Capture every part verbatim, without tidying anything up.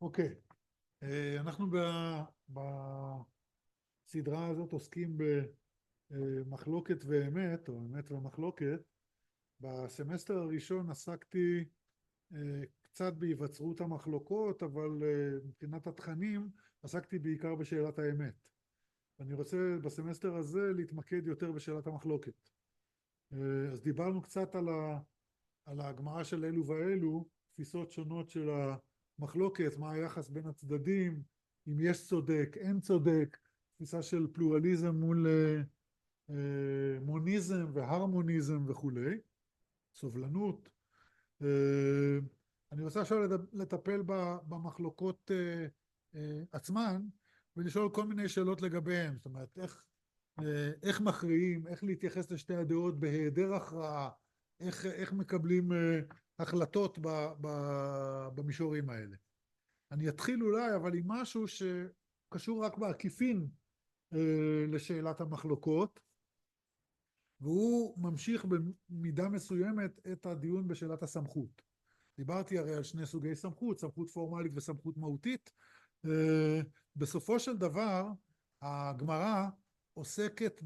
אוקיי, אה, אנחנו ב- בסדרה הזאת עוסקים במחלוקת ואמת, או אמת ומחלוקת. בסמסטר הראשון עסקתי אה, קצת בהיווצרות המחלוקות, אבל אה, מבחינת התכנים עסקתי בעיקר בשאלת האמת. אני רוצה בסמסטר הזה להתמקד יותר בשאלת המחלוקת. אה, אז דיברנו קצת על ה- על הגמרא של אלו ואלו, תפיסות שונות של המחלוקת, מה היחס בין הצדדים, אם יש צודק, אין צודק, תפיסה של פלורליזם מול אה, אה, מוניזם והרמוניזם וכולי, סובלנות. אה, אני רוצה עכשיו לטפל במחלוקות אה, אה, עצמן ולשאול כל מיני שאלות לגביהן, זאת אומרת, איך, אה, איך מכריעים, איך להתייחס לשתי הדעות בהיעדר הכרעה, איך, איך מקבלים אה, החלטות ב, ב, במישורים האלה. אני אתחיל אולי אבל עם משהו שקשור רק בעקיפין אה, לשאלת המחלוקות, והוא ממשיך במידה מסוימת את הדיון בשאלת הסמכות. דיברתי הרי על שני סוגי סמכות, סמכות פורמלית וסמכות מהותית. בסופו של דבר הגמרא עוסקת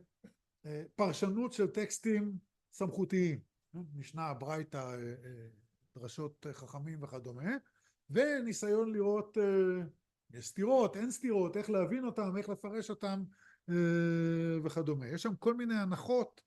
בפרשנות של טקסטים סמכותיים, משנה, ברייתא, דרשות חכמים וכדומה, וניסיון לראות יש סתירות, אין סתירות, איך להבין אותם, איך לפרש אותם וכדומה. יש שם כל מיני הנחות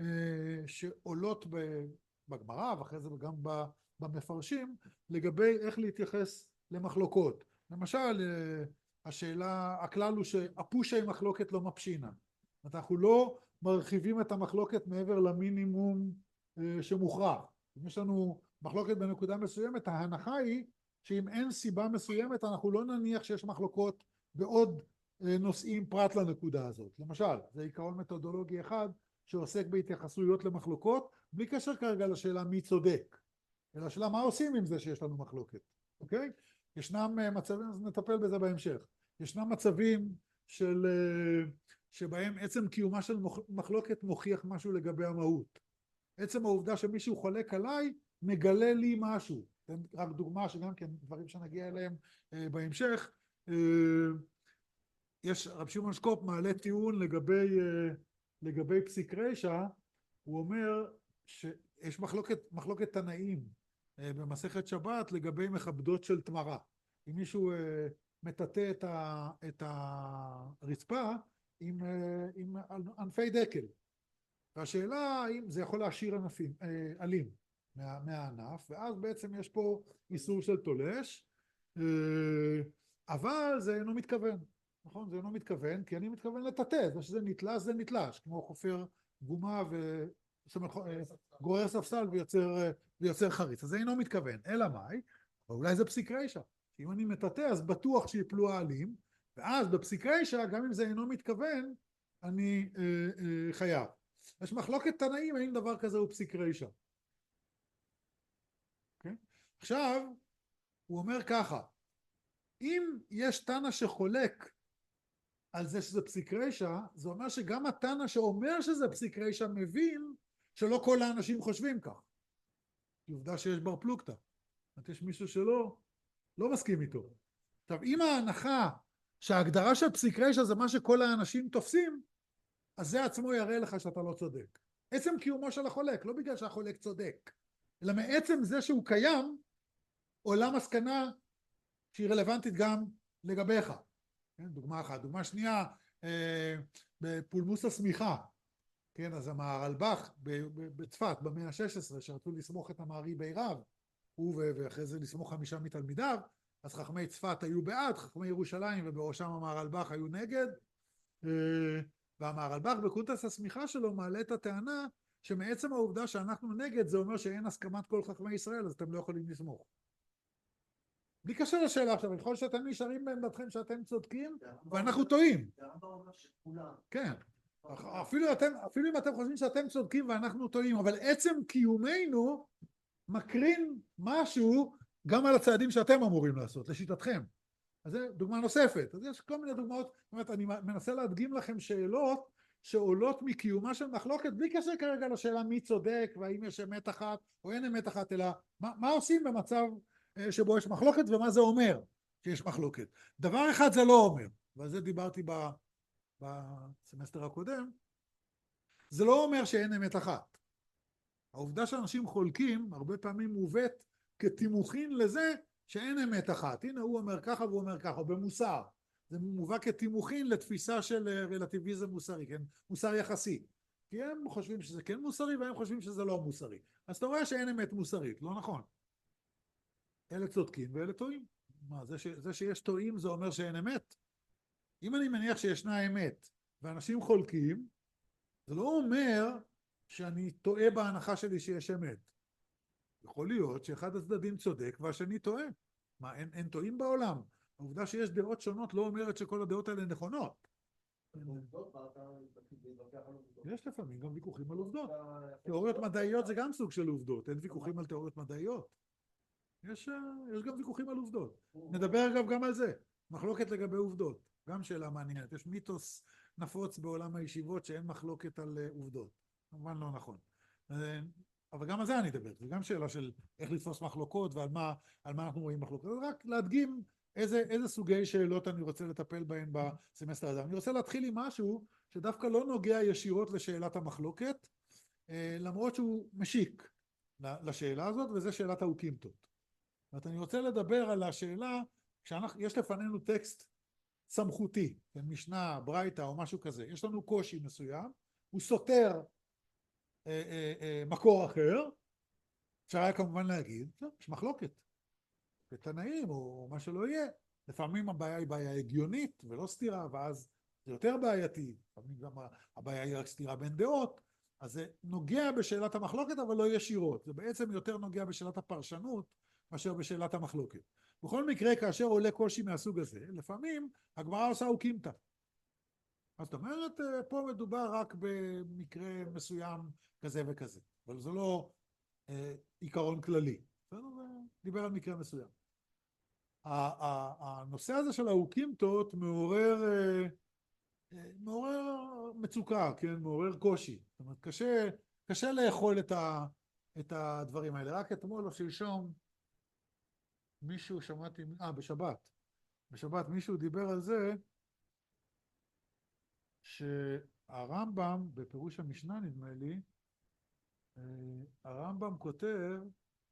שעולות בגמרא ואחרי זה גם במפרשים לגבי איך להתייחס למחלוקות. למשל, השאלה, הכלל הוא שהפושי מחלוקת לא מפשינה. אנחנו לא מרחיבים את המחלוקת מעבר למינימום שמוכרח. אם יש לנו מחלוקת בנקודה מסוימת, ההנחה היא שאם אין סיבה מסוימת אנחנו לא נניח שיש מחלוקות בעוד נושאים פרט לנקודה הזאת. למשל, זה עיקרון מתודולוגי אחד שעוסק בהתייחסויות למחלוקות, בלי קשר כרגע לשאלה מי צודק, אלא השאלה מה עושים עם זה שיש לנו מחלוקת, אוקיי? ישנם מצבים, אז נטפל בזה בהמשך, ישנם מצבים של, שבהם עצם קיומה של מחלוקת מוכיח משהו לגבי המהות. עצם העובדה שמישהו חולק עליי מגלה לי משהו. רק דוגמה שגם כן דברים שנגיע אליהם בהמשך. יש, רב שמעון שקופ מעלה טיעון לגבי, לגבי פסיק רשע. הוא אומר שיש מחלוקת, מחלוקת תנאים במסכת שבת לגבי מכבדות של תמרה. אם מישהו מטאטא את, ה, את הרצפה עם, עם ענפי דקל, והשאלה האם זה יכול להשאיר ענפים, עלים מה, מהענף, ואז בעצם יש פה איסור של תולש, אבל זה אינו מתכוון, נכון? זה אינו מתכוון, כי אני מתכוון לטאטא, זה שזה נתלש זה נתלש, כמו חופר גומה ו... זאת אומרת, גורר ספסל ויוצר, ויוצר חריץ, אז זה אינו מתכוון, אלא מאי? אולי זה פסיק רשע, אם אני מטאטא אז בטוח שיפלו העלים, ואז בפסיק רשע, גם אם זה אינו מתכוון, אני אה, אה, חייב. יש מחלוקת תנאים האם דבר כזה הוא פסיק רשע. Okay? עכשיו, הוא אומר ככה, אם יש תנא שחולק על זה שזה פסיק רשע, זה אומר שגם התנא שאומר שזה פסיק רשע מבין שלא כל האנשים חושבים כך. עובדה שיש בר פלוגתא. יש מישהו שלא לא מסכים איתו. עכשיו, אם ההנחה שההגדרה של פסיק רשע זה מה שכל האנשים תופסים, אז זה עצמו יראה לך שאתה לא צודק. עצם קיומו של החולק, לא בגלל שהחולק צודק, אלא מעצם זה שהוא קיים, עולה מסקנה שהיא רלוונטית גם לגביך. כן, דוגמה אחת. דוגמה שנייה, אה, בפולמוס הסמיכה, כן, אז המהרלב"ח בצפת במאה ה-שש עשרה שרצו לסמוך את המארי בעירב, הוא ואחרי זה לסמוך חמישה מתלמידיו, אז חכמי צפת היו בעד, חכמי ירושלים ובראשם המהרלב"ח היו נגד, והמהרלב"ח בקונטרס הסמיכה שלו מעלה את הטענה שמעצם העובדה שאנחנו נגד זה אומר שאין הסכמת כל חכמי ישראל, אז אתם לא יכולים לסמוך. בלי קשר לשאלה עכשיו, יכול שאתם נשארים בעמדתכם שאתם צודקים ואנחנו טועים. כן, אפילו, אתם, אפילו אם אתם חושבים שאתם צודקים ואנחנו טועים, אבל עצם קיומנו מקרין משהו גם על הצעדים שאתם אמורים לעשות, לשיטתכם. אז זו דוגמה נוספת. אז יש כל מיני דוגמאות, זאת אומרת, אני מנסה להדגים לכם שאלות שעולות מקיומה של מחלוקת, בלי קשר כרגע לשאלה מי צודק והאם יש אמת אחת או אין אמת אחת, אלא מה, מה עושים במצב שבו יש מחלוקת ומה זה אומר. שיש מחלוקת. דבר אחד זה לא אומר, ועל זה דיברתי בסמסטר הקודם, זה לא אומר שאין אמת אחת. העובדה שאנשים חולקים הרבה פעמים מובאת כתימוכין לזה שאין אמת אחת. הנה הוא אומר ככה והוא אומר ככה, במוסר. זה מובא כתימוכין לתפיסה של רלטיביזם מוסרי, כן? מוסר יחסי. כי הם חושבים שזה כן מוסרי והם חושבים שזה לא מוסרי. אז אתה רואה שאין אמת מוסרית, לא נכון. אלה צודקים ואלה טועים. מה, זה, ש, זה שיש טועים זה אומר שאין אמת? אם אני מניח שישנה אמת ואנשים חולקים, זה לא אומר שאני טועה בהנחה שלי שיש אמת. יכול להיות שאחד הצדדים צודק והשני טועה. מה, אין, אין טועים בעולם? העובדה שיש דעות שונות לא אומרת שכל הדעות האלה נכונות. יש לפעמים גם ויכוחים על עובדות. תיאוריות מדעיות זה גם סוג של עובדות, אין ויכוחים על תיאוריות מדעיות. יש, יש גם ויכוחים על עובדות. נדבר אגב גם על זה, מחלוקת לגבי עובדות. גם שאלה מעניינת, יש מיתוס נפוץ בעולם הישיבות שאין מחלוקת על עובדות. כמובן לא נכון. אבל גם על זה אני אדבר, זה גם שאלה של איך לתפוס מחלוקות ועל מה, על מה אנחנו רואים מחלוקות. רק להדגים איזה, איזה סוגי שאלות אני רוצה לטפל בהן בסמסטר הזה. אני רוצה להתחיל עם משהו שדווקא לא נוגע ישירות לשאלת המחלוקת, למרות שהוא משיק לשאלה הזאת, וזה שאלת האוקימתות. זאת אומרת, אני רוצה לדבר על השאלה, כשיש לפנינו טקסט סמכותי, משנה, ברייתא או משהו כזה, יש לנו קושי מסוים, הוא סותר אה, אה, אה, מקור אחר, אפשר היה כמובן להגיד, יש מחלוקת, בתנאים או מה שלא יהיה, לפעמים הבעיה היא בעיה הגיונית ולא סתירה, ואז זה יותר בעייתי, לפעמים גם הבעיה היא רק סתירה בין דעות, אז זה נוגע בשאלת המחלוקת אבל לא ישירות, זה בעצם יותר נוגע בשאלת הפרשנות, מאשר בשאלת המחלוקת. בכל מקרה, כאשר עולה קושי מהסוג הזה, לפעמים הגמרא עושה אוקימתא. אז זאת אומרת, פה מדובר רק במקרה מסוים כזה וכזה, אבל זה לא אה, עיקרון כללי. זה דיבר על מקרה מסוים. הנושא הזה של האוקימתות מעורר, אה, מעורר מצוקה, כן? מעורר קושי. זאת אומרת, קשה, קשה לאכול את, ה, את הדברים האלה. רק אתמול או שלשום, מישהו שמעתי, אה, בשבת, בשבת מישהו דיבר על זה שהרמב"ם, בפירוש המשנה נדמה לי, הרמב"ם כותב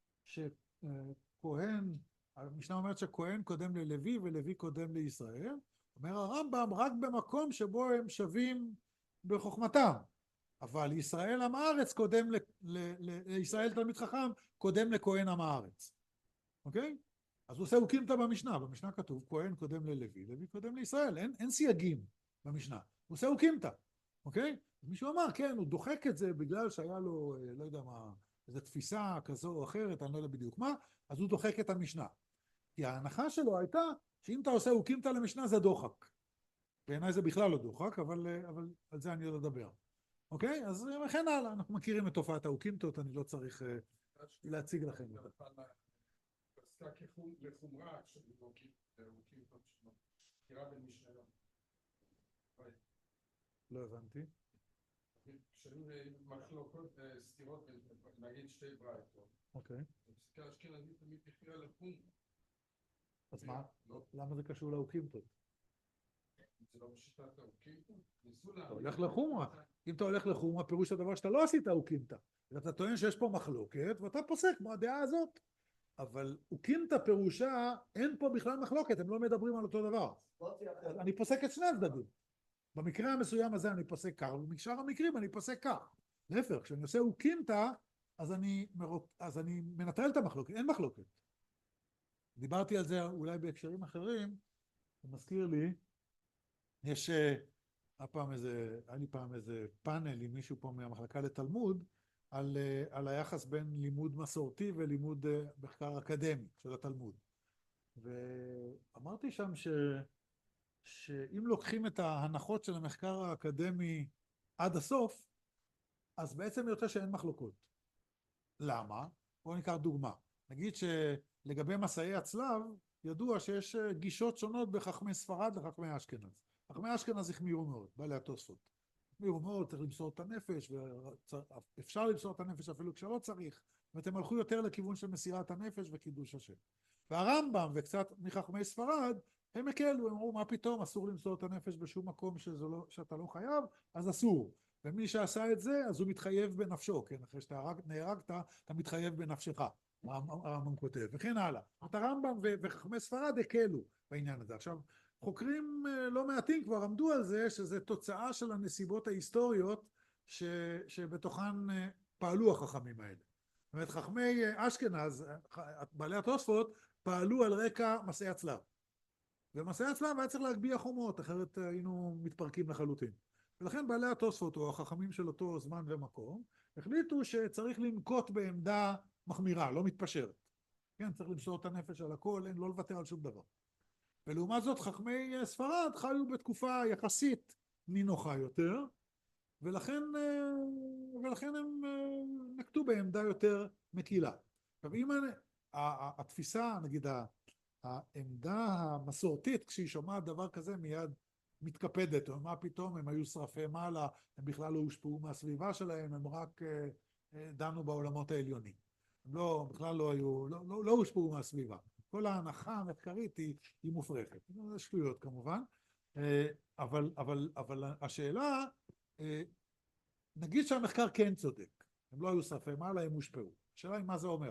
שכהן, המשנה אומרת שכהן קודם ללוי ולוי קודם לישראל, אומר הרמב"ם רק במקום שבו הם שווים בחוכמתם, אבל ישראל עם הארץ קודם, ל, ל, ל, לישראל תלמיד חכם קודם לכהן עם הארץ. אוקיי? אז הוא עושה אוקימתא במשנה, במשנה כתוב כהן קודם ללוי, לוי קודם לישראל, אין, אין סייגים במשנה, הוא עושה אוקימתא, אוקיי? מישהו אמר, כן, הוא דוחק את זה בגלל שהיה לו, לא יודע מה, איזו תפיסה כזו או אחרת, אני לא יודע בדיוק מה, אז הוא דוחק את המשנה. כי ההנחה שלו הייתה, שאם אתה עושה אוקימתא למשנה זה דוחק. בעיניי זה בכלל לא דוחק, אבל, אבל על זה אני עוד אדבר. אוקיי? אז וכן הלאה, אנחנו מכירים את תופעת האוקימתות, אני לא צריך uh, להציג לכם אותה. עסקה לחומרה של אוקימתות שלו, סתירה בין משניות. לא הבנתי. כשהיו מחלוקות וסתירות, נגיד שתי ברייתות. אוקיי. הפסיקה אשכנזית תמיד הכריעה לחומרה. אז מה? למה זה קשור לאוקימתות? זה לא בשיטת האוקימתות? אתה הולך לחומרה. אם אתה הולך לחומרה, פירוש הדבר שאתה לא עשית אוקימתא. אתה טוען שיש פה מחלוקת, ואתה פוסק כמו הדעה הזאת. אבל אוקימתא פירושה, אין פה בכלל מחלוקת, הם לא מדברים על אותו דבר. אני פוסק את שני הצדדים. במקרה המסוים הזה אני פוסק כך, ובשאר המקרים אני פוסק כך. להפך, כשאני עושה אוקימתא, אז אני, אז אני מנטרל את המחלוקת, אין מחלוקת. דיברתי על זה אולי בהקשרים אחרים, זה מזכיר לי, יש הפעם איזה, היה לי פעם איזה פאנל עם מישהו פה מהמחלקה לתלמוד, על, על היחס בין לימוד מסורתי ולימוד מחקר אקדמי של התלמוד. ואמרתי שם ש, שאם לוקחים את ההנחות של המחקר האקדמי עד הסוף, אז בעצם יוצא שאין מחלוקות. למה? בואו ניקח דוגמה. נגיד שלגבי מסעי הצלב, ידוע שיש גישות שונות בחכמי ספרד לחכמי אשכנז. חכמי אשכנז החמירו מאוד, בעלי התוספות. החמירו מאוד, צריך למסור את הנפש, ואפשר למסור את הנפש אפילו כשלא צריך, ואתם הלכו יותר לכיוון של מסירת הנפש וקידוש השם. והרמב"ם וקצת מחכמי ספרד, הם הקלו, הם אמרו מה פתאום, אסור למסור את הנפש בשום מקום לא, שאתה לא חייב, אז אסור. ומי שעשה את זה, אז הוא מתחייב בנפשו, כן? אחרי שאתה נהרגת, אתה מתחייב בנפשך, הרמב"ם כותב, וכן הלאה. את הרמב"ם וחכמי ספרד הקלו בעניין הזה. עכשיו, חוקרים לא מעטים כבר עמדו על זה, שזה תוצאה של הנסיבות ההיסטוריות ש, שבתוכן פעלו החכמים האלה. זאת אומרת, חכמי אשכנז, בעלי התוספות, פעלו על רקע מסעי הצלב. ומסעי הצלב היה צריך להגביה חומות, אחרת היינו מתפרקים לחלוטין. ולכן בעלי התוספות, או החכמים של אותו זמן ומקום, החליטו שצריך לנקוט בעמדה מחמירה, לא מתפשרת. כן, צריך למסור את הנפש על הכל, אין, לא לוותר על שום דבר. ולעומת זאת, חכמי ספרד חיו בתקופה יחסית נינוחה יותר, ולכן, ולכן הם נקטו בעמדה יותר מקילה. עכשיו, אם התפיסה, נגיד, העמדה המסורתית, כשהיא שומעת דבר כזה, מיד מתקפדת, או מה פתאום, הם היו שרפי מעלה, הם בכלל לא הושפעו מהסביבה שלהם, הם רק דנו בעולמות העליונים. הם לא, בכלל לא היו, לא, לא, לא הושפעו מהסביבה. כל ההנחה המחקרית היא, היא מופרכת. זה שטויות כמובן, אבל, אבל, אבל השאלה, נגיד שהמחקר כן צודק, הם לא היו שרפי מעלה, הם הושפעו. השאלה היא מה זה אומר.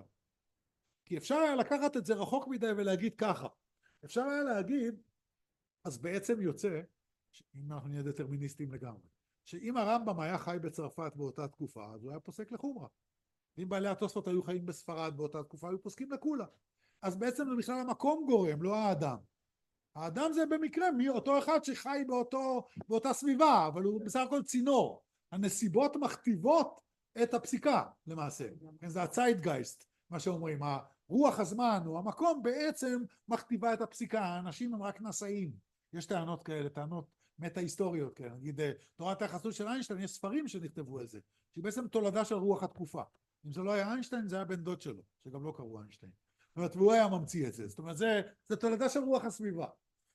כי אפשר היה לקחת את זה רחוק מדי ולהגיד ככה. אפשר היה להגיד, אז בעצם יוצא, אם אנחנו נהיה דטרמיניסטים לגמרי, שאם הרמב"ם היה חי בצרפת באותה תקופה, אז הוא היה פוסק לחומרה. אם בעלי התוספות היו חיים בספרד באותה תקופה, היו פוסקים לכולה. אז בעצם זה בכלל המקום גורם, לא האדם. האדם זה במקרה מי אותו אחד שחי באותו, באותה סביבה, אבל הוא בסך הכל צינור. הנסיבות מכתיבות את הפסיקה למעשה. זה הצייטגייסט, מה שאומרים. רוח הזמן או המקום בעצם מכתיבה את הפסיקה. האנשים הם רק נשאים. יש טענות כאלה, טענות מטה-היסטוריות כאלה. נגיד, תורת היחסות של איינשטיין, יש ספרים שנכתבו על זה, שהיא בעצם תולדה של רוח התקופה. אם זה לא היה איינשטיין, זה היה בן דוד שלו, שגם לא קראו איינשטיין. זאת אומרת, והוא היה ממציא את זה. זאת אומרת, זה, זה תולדה של רוח הסביבה.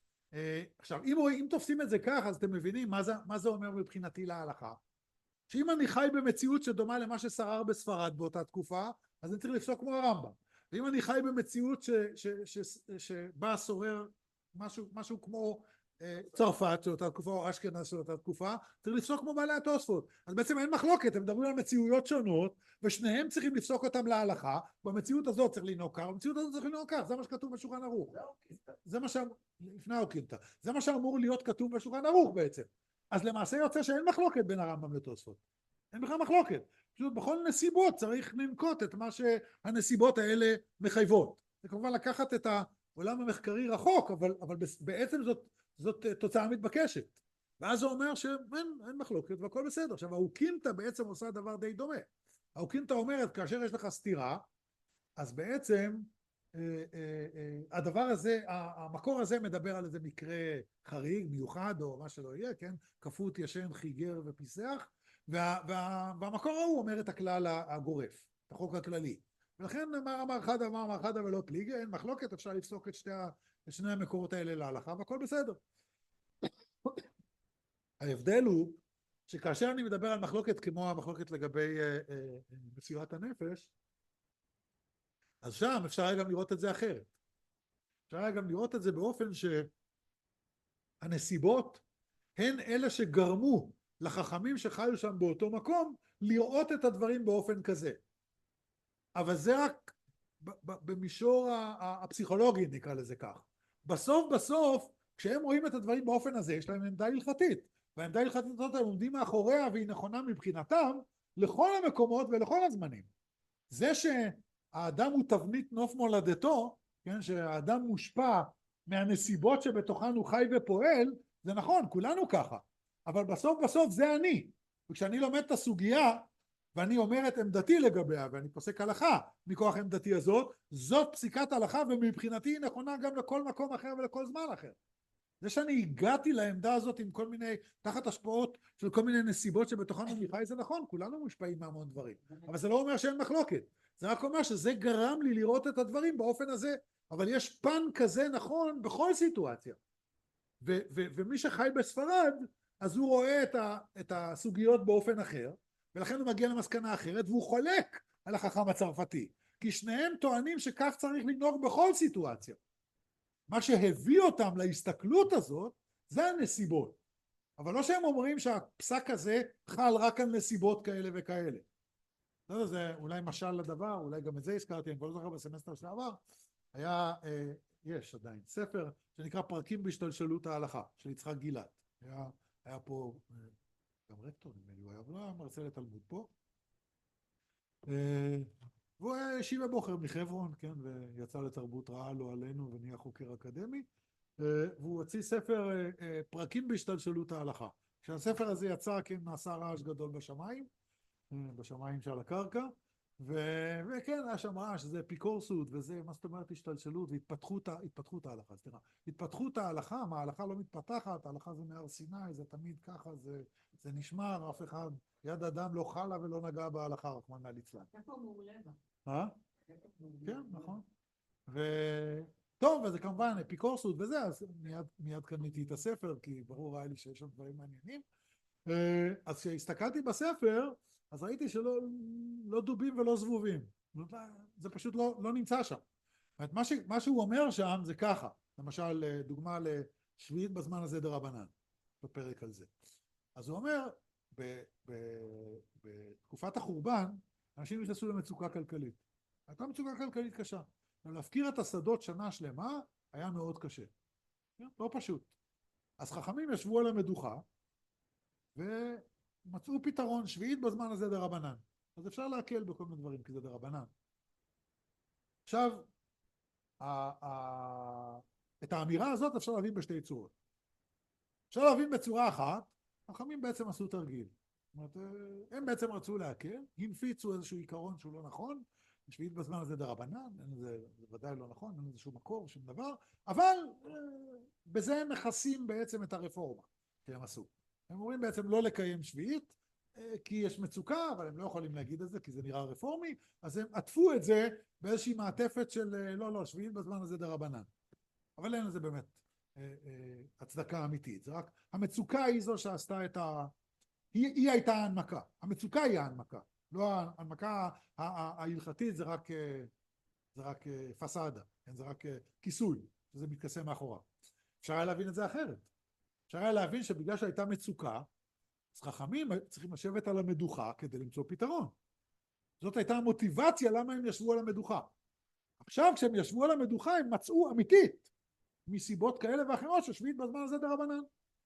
עכשיו, אם, אם תופסים את זה כך, אז אתם מבינים מה זה, מה זה אומר מבחינתי להלכה. שאם אני חי במציאות שדומה למה ששרר בספרד באותה תקופה, אז אני צריך לפסוק כמו הרמב"ם. ואם אני חי במציאות ש, ש, ש, ש, שבה שורר משהו, משהו כמו אה, צרפת של אותה תקופה, או אשכנז של אותה תקופה, צריך לפסוק כמו בעלי התוספות. אז בעצם אין מחלוקת, הם מדברים על מציאויות שונות, ושניהם צריכים לפסוק אותם להלכה. במציאות הזאת צריך לנהוג כך, במציאות הזאת צריך לנהוג כך, זה מה שכתוב בשולחן ערוך. זה מה שאמור, לפני האוקימתא, זה מה שאמור להיות כתוב בשולחן ערוך בעצם. אז למעשה יוצא שאין מחלוקת בין הרמב"ם לתוספות. אין בכלל מחלוקת. פשוט בכל נסיבות צריך לנקוט את מה שהנסיבות האלה מחייבות. זה כמובן לקחת את העולם המחקרי רחוק, אבל, אבל בעצם זאת, זאת תוצאה מתבקשת. ואז זה אומר שאין אין מחלוקת והכל בסדר. עכשיו, האוקימתא בעצם עושה דבר די דומה. האוקימתא אומרת, כאשר יש לך סתירה, אז בעצם אה, אה, אה, הדבר הזה, המקור הזה מדבר על איזה מקרה חריג, מיוחד, או מה שלא יהיה, כן? כפות, ישן, חיגר ופיסח, וה, וה, והמקור ההוא אומר את הכלל הגורף, את החוק הכללי. ולכן אמר אמר חדה, אמר אמר חדה ולא פליגי, אין מחלוקת, אפשר לפסוק את, שתי, את שני המקורות האלה להלכה, והכל בסדר. ההבדל הוא שכאשר אני מדבר על מחלוקת כמו המחלוקת לגבי אה, אה, מסירת הנפש, אז שם אפשר היה גם לראות את זה אחרת. אפשר היה גם לראות את זה באופן שהנסיבות הן אלה שגרמו לחכמים שחיו שם באותו מקום לראות את הדברים באופן כזה. אבל זה רק במישור הפסיכולוגי, נקרא לזה כך. בסוף בסוף, כשהם רואים את הדברים באופן הזה, יש להם עמדה הלכתית. והעמדה הלכתית הזאת הם עומדים מאחוריה והיא נכונה מבחינתם לכל המקומות ולכל הזמנים. זה שהאדם הוא תבנית נוף מולדתו, כן, שהאדם מושפע מהנסיבות שבתוכן הוא חי ופועל, זה נכון, כולנו ככה. אבל בסוף בסוף זה אני. וכשאני לומד את הסוגיה, ואני אומר את עמדתי לגביה, ואני פוסק הלכה מכוח עמדתי הזאת, זאת פסיקת הלכה, ומבחינתי היא נכונה גם לכל מקום אחר ולכל זמן אחר. זה שאני הגעתי לעמדה הזאת עם כל מיני, תחת השפעות של כל מיני נסיבות שבתוכן אני חי, זה נכון, כולנו מושפעים מהמון דברים. אבל זה לא אומר שאין מחלוקת. זה רק אומר שזה גרם לי לראות את הדברים באופן הזה. אבל יש פן כזה נכון בכל סיטואציה. ו- ו- ומי שחי בספרד, אז הוא רואה את, ה- את הסוגיות באופן אחר, ולכן הוא מגיע למסקנה אחרת, והוא חולק על החכם הצרפתי. כי שניהם טוענים שכך צריך לנהוג בכל סיטואציה. מה שהביא אותם להסתכלות הזאת זה הנסיבות, אבל לא שהם אומרים שהפסק הזה חל רק על נסיבות כאלה וכאלה. לא יודע, זה אולי משל לדבר, אולי גם את זה הזכרתי, אני כבר לא זוכר בסמסטר שעבר, היה, אה, יש עדיין, ספר שנקרא פרקים בהשתלשלות ההלכה, של יצחק גילת. היה, היה פה, אה, גם רקטור, נדמה לי, הוא היה, אבל לא היה מרצה לתלמוד פה. אה, והוא היה ישיבה בוחר מחברון, כן, ויצא לתרבות רעה לא עלינו ונהיה חוקר אקדמי, אה, והוא הוציא ספר אה, אה, פרקים בהשתלשלות ההלכה. כשהספר הזה יצא, כן, נעשה רעש גדול בשמיים, בשמיים שעל הקרקע, ו- וכן, היה שם רעש, זה אפיקורסות, וזה, מה זאת אומרת, השתלשלות, והתפתחות, התפתחות ההלכה, סליחה. התפתחות ההלכה, מה, ההלכה לא מתפתחת, ההלכה זה מהר סיני, זה תמיד ככה, זה, זה נשמר, אף אחד, יד אדם לא חלה ולא נגע בהלכה, רחמנא ליצלן. איפה מעולה בה? אה? כן, נכון. וטוב, וזה כמובן אפיקורסות וזה, אז מיד, מיד קניתי את הספר, כי ברור היה לי שיש שם דברים מעניינים. אז כשהסתכלתי בספר, אז ראיתי שלא לא דובים ולא זבובים. זה פשוט לא, לא נמצא שם. מה, ש, מה שהוא אומר שם זה ככה, למשל דוגמה לשביעית בזמן הזה דרבנן, בפרק על זה. אז הוא אומר, ב, ב, בתקופת החורבן, אנשים נכנסו למצוקה כלכלית. הייתה מצוקה כלכלית קשה. להפקיר את השדות שנה שלמה היה מאוד קשה. לא פשוט. אז חכמים ישבו על המדוכה, ומצאו פתרון, שביעית בזמן הזה דרבנן. אז אפשר להקל בכל מיני דברים, כי זה דרבנן. עכשיו, את האמירה הזאת אפשר להבין בשתי צורות. אפשר להבין בצורה אחת, חכמים בעצם עשו תרגיל. זאת אומרת, הם בעצם רצו להקל, הנפיצו איזשהו עיקרון שהוא לא נכון, שביעית בזמן הזה דרבנן, זה, זה ודאי לא נכון, אין איזשהו מקור, שום דבר, אבל בזה הם מכסים בעצם את הרפורמה שהם עשו. הם אומרים בעצם לא לקיים שביעית, כי יש מצוקה, אבל הם לא יכולים להגיד את זה, כי זה נראה רפורמי, אז הם עטפו את זה באיזושהי מעטפת של לא, לא, שביעית בזמן הזה דרבנן. אבל אין לזה באמת אה, אה, הצדקה אמיתית, זה רק, המצוקה היא זו שעשתה את ה... היא, היא הייתה ההנמקה, המצוקה היא ההנמקה, לא ההנמקה ההלכתית, זה רק, זה רק פסאדה, זה רק כיסוי, שזה מתכסה מאחורה. אפשר היה להבין את זה אחרת. אפשר היה להבין שבגלל שהייתה מצוקה, אז חכמים צריכים לשבת על המדוכה כדי למצוא פתרון. זאת הייתה המוטיבציה למה הם ישבו על המדוכה. עכשיו כשהם ישבו על המדוכה הם מצאו אמיתית, מסיבות כאלה ואחרות ששביעית בזמן הזה דרבנן.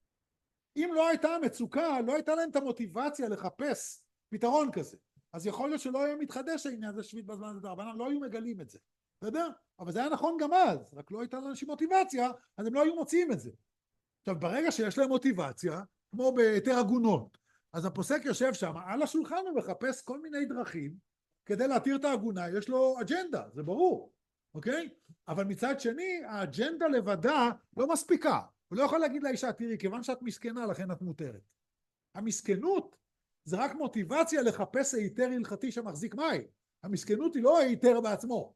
אם לא הייתה המצוקה, לא הייתה להם את המוטיבציה לחפש פתרון כזה. אז יכול להיות שלא היה מתחדש העניין הזה שביעית בזמן הזה דרבנן, לא היו מגלים את זה. בסדר? אבל זה היה נכון גם אז, רק לא הייתה לאנשים מוטיבציה, אז הם לא היו מוצאים את זה. עכשיו, ברגע שיש להם מוטיבציה, כמו ביתר עגונות, אז הפוסק יושב שם על השולחן ומחפש כל מיני דרכים כדי להתיר את העגונה, יש לו אג'נדה, זה ברור, אוקיי? אבל מצד שני, האג'נדה לבדה לא מספיקה. הוא לא יכול להגיד לאישה, תראי, כיוון שאת מסכנה, לכן את מותרת. המסכנות זה רק מוטיבציה לחפש היתר הלכתי שמחזיק מים. המסכנות היא לא היתר בעצמו.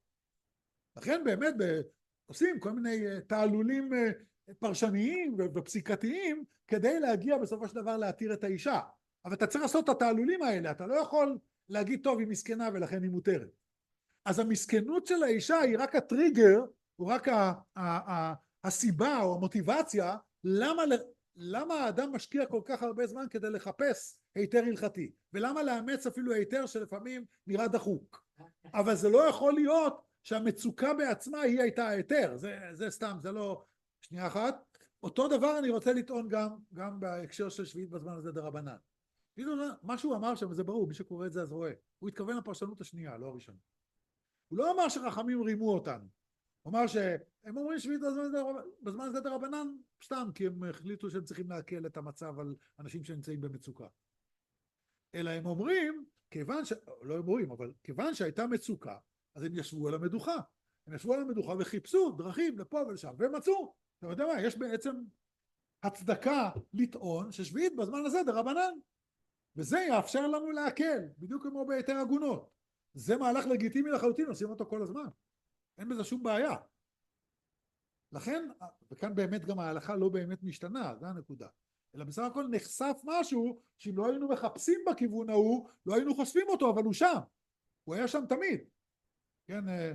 לכן באמת עושים כל מיני תעלולים פרשניים ופסיקתיים כדי להגיע בסופו של דבר להתיר את האישה. אבל אתה צריך לעשות את התעלולים האלה, אתה לא יכול להגיד טוב היא מסכנה ולכן היא מותרת. אז המסכנות של האישה היא רק הטריגר, הוא רק ה- ה- ה- הסיבה או המוטיבציה, למה, למה האדם משקיע כל כך הרבה זמן כדי לחפש היתר הלכתי, ולמה לאמץ אפילו היתר שלפעמים נראה דחוק. אבל זה לא יכול להיות שהמצוקה בעצמה היא הייתה היתר, זה, זה סתם, זה לא... שנייה אחת. אותו דבר אני רוצה לטעון גם, גם בהקשר של שביעית בזמן הזה דרבנן. מה שהוא אמר שם, וזה ברור, מי שקורא את זה אז רואה, הוא התכוון לפרשנות השנייה, לא הראשונה. הוא לא אמר שחכמים רימו אותנו, הוא אמר שהם אומרים שביעית בזמן הזה דרבנן, סתם, כי הם החליטו שהם צריכים להקל את המצב על אנשים שנמצאים במצוקה. אלא הם אומרים, כיוון ש... לא אומרים, אבל כיוון שהייתה מצוקה, אז הם ישבו על המדוכה. הם ישבו על המדוכה וחיפשו דרכים לפה ולשם, והם מצאו. אתה יודע מה, יש בעצם הצדקה לטעון ששביעית בזמן הזה דרבנן. וזה יאפשר לנו להקל, בדיוק כמו ביתר עגונות. זה מהלך לגיטימי לחלוטין, עושים אותו כל הזמן. אין בזה שום בעיה. לכן, וכאן באמת גם ההלכה לא באמת משתנה, זה הנקודה. אלא בסך הכל נחשף משהו שאם לא היינו מחפשים בכיוון ההוא, לא היינו חושפים אותו, אבל הוא שם. הוא היה שם תמיד. כן, אה,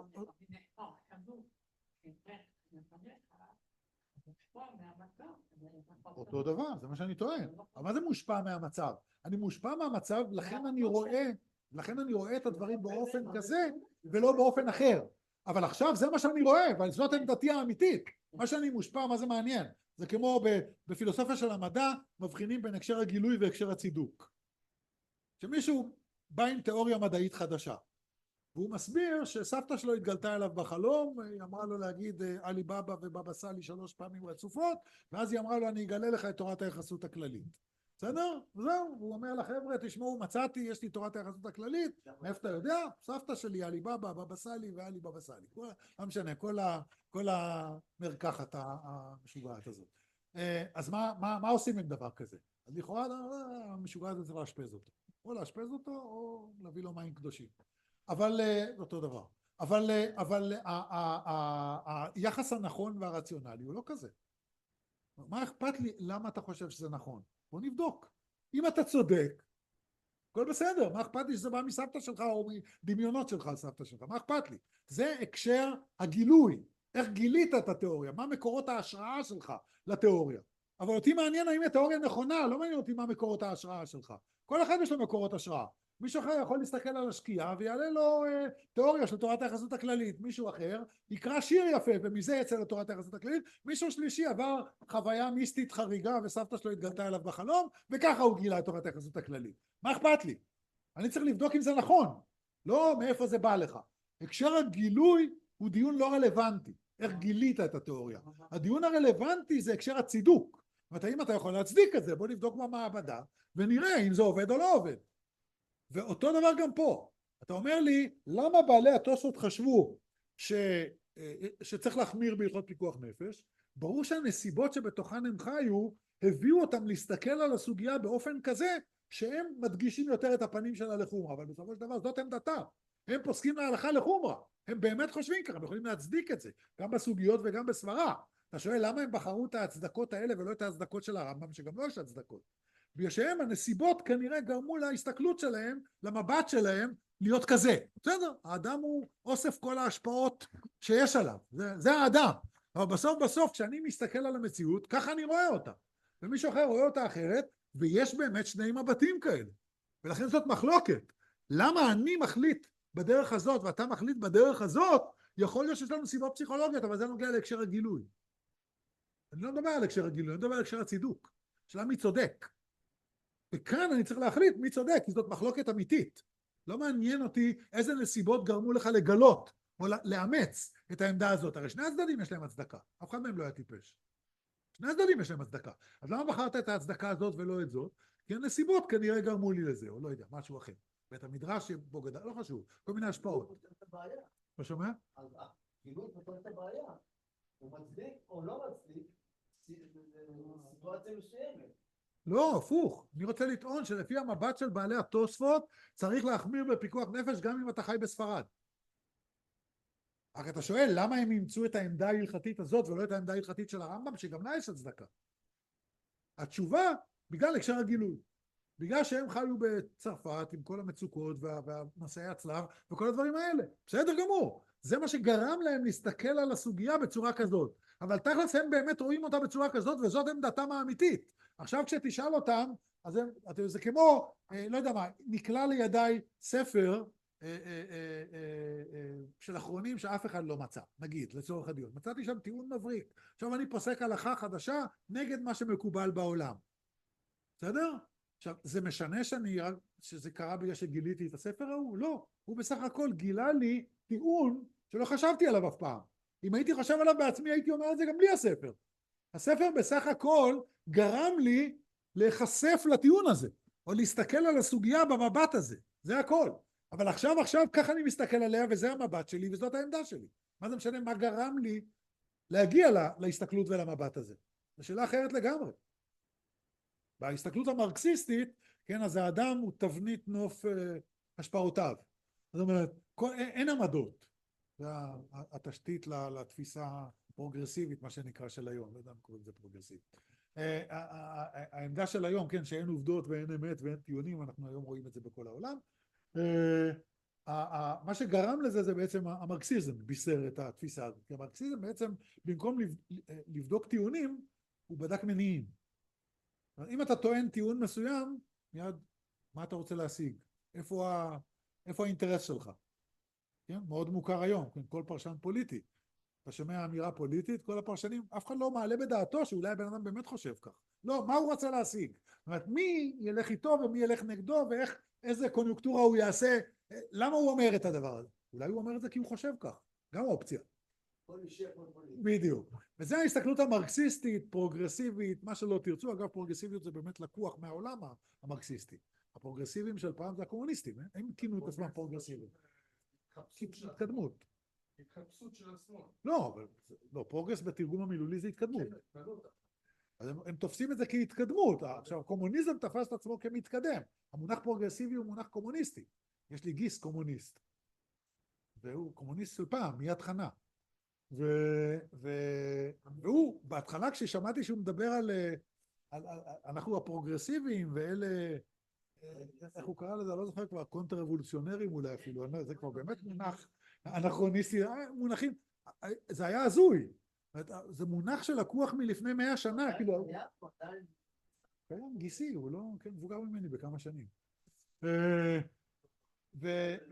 אותו דבר, זה מה שאני טוען. אבל מה זה מושפע מהמצב? אני מושפע מהמצב, לכן אני רואה, לכן אני רואה את הדברים באופן כזה, ולא באופן אחר. אבל עכשיו זה מה שאני רואה, וזאת עמדתי האמיתית. מה שאני מושפע, מה זה מעניין? זה כמו בפילוסופיה של המדע, מבחינים בין הקשר הגילוי והקשר הצידוק. שמישהו בא עם תיאוריה מדעית חדשה, והוא מסביר שסבתא שלו התגלתה אליו בחלום, היא אמרה לו להגיד עלי בבא ובבא סאלי שלוש פעמים רצופות, ואז היא אמרה לו אני אגלה לך את תורת היחסות הכללית. בסדר? וזהו, הוא אומר לחבר'ה, תשמעו, מצאתי, יש לי תורת היחסות הכללית, מאיפה אתה יודע? סבתא שלי עלי בבא, בבא סאלי ועלי בבא סאלי. לא משנה, כל, ה, כל המרקחת המשוגעת הזאת. אז מה, מה, מה עושים עם דבר כזה? אז לכאורה המשוגע הזה צריך לאשפז אותו. או לאשפז אותו, או להביא לו מים קדושים. אבל זה אותו דבר. אבל, אבל היחס הנכון והרציונלי הוא לא כזה. מה אכפת לי? למה אתה חושב שזה נכון? בוא נבדוק. אם אתה צודק, הכל בסדר. מה אכפת לי שזה בא מסבתא שלך או מדמיונות שלך על סבתא שלך? מה אכפת לי? זה הקשר הגילוי. איך גילית את התיאוריה? מה מקורות ההשראה שלך לתיאוריה? אבל אותי מעניין האם התיאוריה נכונה, לא מעניין אותי מה מקורות ההשראה שלך. כל אחד יש לו מקורות השראה. מישהו אחר יכול להסתכל על השקיעה ויעלה לו אה, תיאוריה של תורת היחסות הכללית. מישהו אחר יקרא שיר יפה ומזה יצא לתורת היחסות הכללית. מישהו שלישי עבר חוויה מיסטית חריגה וסבתא שלו התגלתה אליו בחלום וככה הוא גילה את תורת היחסות הכללית. מה אכפת לי? אני צריך לבדוק אם זה נכון, לא מאיפה זה בא לך. הקשר הגילוי הוא דיון לא רלוונטי. איך גילית את התיאוריה? הדיון הרלוונטי זה הקשר הצידוק. האם אתה יכול להצדיק את זה? בוא נבדוק במעבדה ונראה אם זה עובד או לא עובד. ואותו דבר גם פה. אתה אומר לי, למה בעלי התוספות חשבו ש... שצריך להחמיר בהלכות פיקוח נפש? ברור שהנסיבות שבתוכן הם חיו הביאו אותם להסתכל על הסוגיה באופן כזה שהם מדגישים יותר את הפנים שלה לחומרה, אבל בסופו של דבר זאת עמדתה. הם פוסקים להלכה לחומרה. הם באמת חושבים ככה, הם יכולים להצדיק את זה, גם בסוגיות וגם בסברה. אתה שואל למה הם בחרו את ההצדקות האלה ולא את ההצדקות של הרמב"ם, שגם לא יש הצדקות. בגלל שהם הנסיבות כנראה גרמו להסתכלות שלהם, למבט שלהם, להיות כזה. בסדר, האדם הוא אוסף כל ההשפעות שיש עליו. זה, זה האדם. אבל בסוף בסוף, כשאני מסתכל על המציאות, ככה אני רואה אותה. ומישהו אחר רואה אותה אחרת, ויש באמת שני מבטים כאלה. ולכן זאת מחלוקת. למה אני מחליט בדרך הזאת, ואתה מחליט בדרך הזאת, יכול להיות שיש לנו סיבות פסיכולוגיות, אבל זה נוגע להקשר הגילוי. אני לא מדבר על הקשר הגילוי, אני מדבר על הקשר הצידוק. שאלה מי צודק. וכאן אני צריך להחליט מי צודק, כי זאת מחלוקת אמיתית. לא מעניין אותי איזה נסיבות גרמו לך לגלות, או לאמץ את העמדה הזאת. הרי שני הצדדים יש להם הצדקה, אף אחד מהם לא היה טיפש. שני הצדדים יש להם הצדקה. אז למה בחרת את ההצדקה הזאת ולא את זאת? כי הנסיבות כנראה גרמו לי לזה, או לא יודע, משהו אחר. בית המדרש שבו גדל, לא חשוב, כל מיני השפעות. מה שומע? אז הגילוי פותר את הבעיה. הוא מצדיק או לא מצדיק סיטואציה מסוימת. לא, הפוך. אני רוצה לטעון שלפי המבט של בעלי התוספות צריך להחמיר בפיקוח נפש גם אם אתה חי בספרד. רק אתה שואל למה הם ימצאו את העמדה ההלכתית הזאת ולא את העמדה ההלכתית של הרמב"ם שגם לה יש הצדקה. התשובה בגלל הקשר הגילוי. בגלל שהם חיו בצרפת עם כל המצוקות וה, והמסעי הצלב וכל הדברים האלה. בסדר גמור. זה מה שגרם להם להסתכל על הסוגיה בצורה כזאת. אבל תכלס הם באמת רואים אותה בצורה כזאת וזאת עמדתם האמיתית. עכשיו כשתשאל אותם, אז הם, זה כמו, אה, לא יודע מה, נקלע לידיי ספר אה, אה, אה, אה, של אחרונים שאף אחד לא מצא, נגיד, לצורך הדיון. מצאתי שם טיעון מבריק. עכשיו אני פוסק הלכה חדשה נגד מה שמקובל בעולם. בסדר? עכשיו, זה משנה שאני, שזה קרה בגלל שגיליתי את הספר ההוא? לא. הוא בסך הכל גילה לי טיעון שלא חשבתי עליו אף פעם. אם הייתי חושב עליו בעצמי, הייתי אומר את זה גם בלי הספר. הספר בסך הכל גרם לי להיחשף לטיעון הזה, או להסתכל על הסוגיה במבט הזה. זה הכל. אבל עכשיו, עכשיו, ככה אני מסתכל עליה, וזה המבט שלי, וזאת העמדה שלי. מה זה משנה? מה גרם לי להגיע לה, להסתכלות ולמבט הזה? זו שאלה אחרת לגמרי. בהסתכלות המרקסיסטית, כן, אז האדם הוא תבנית נוף אה, השפעותיו. זאת אומרת, כל, אין, אין עמדות. זה התשתית לתפיסה פרוגרסיבית, מה שנקרא של היום. לא יודע אם קוראים לזה פרוגרסיבית. אה, העמדה של היום, כן, שאין עובדות ואין אמת ואין טיעונים, אנחנו היום רואים את זה בכל העולם. אה, מה שגרם לזה זה בעצם המרקסיזם בישר את התפיסה הזאת, כי המרקסיזם בעצם במקום לבדוק טיעונים הוא בדק מניעים. אם אתה טוען טיעון מסוים, מיד מה אתה רוצה להשיג? איפה, ה... איפה האינטרס שלך? כן? מאוד מוכר היום, כן? כל פרשן פוליטי. אתה שומע אמירה פוליטית, כל הפרשנים, אף אחד לא מעלה בדעתו שאולי הבן אדם באמת חושב כך. לא, מה הוא רוצה להשיג? זאת אומרת, מי ילך איתו ומי ילך נגדו ואיך, איזה קוניונקטורה הוא יעשה, למה הוא אומר את הדבר הזה? אולי הוא אומר את זה כי הוא חושב כך, גם האופציה. בדיוק. וזה ההסתכלות המרקסיסטית, פרוגרסיבית, מה שלא תרצו. אגב, פרוגרסיביות זה באמת לקוח מהעולם המרקסיסטי. הפרוגרסיביים של פעם זה הקומוניסטים, הם כינו את עצמם פרוגרסיביים. התקדמות. התחפשות של השמאל. לא, לא, פרוגרס בתרגום המילולי זה התקדמות. אז הם, הם תופסים את זה כהתקדמות. עכשיו, הקומוניזם תפס את עצמו כמתקדם. המונח פרוגרסיבי הוא מונח קומוניסטי. יש לי גיס קומוניסט. והוא קומוניסט של פעם, מיד חנה. ו, ו, והוא, בהתחלה כששמעתי שהוא מדבר על, על, על, על אנחנו הפרוגרסיביים, ואלה, איך הוא קרא לזה, אני לא זוכר כבר, קונטר-רבולוציונרים אולי אפילו, זה כבר באמת מונח אנכרוניסטי, מונחים, זה היה הזוי. זה מונח שלקוח מלפני מאה שנה, כאילו... קיים גיסי, הוא לא, כן, מבוגר ממני בכמה שנים. ו...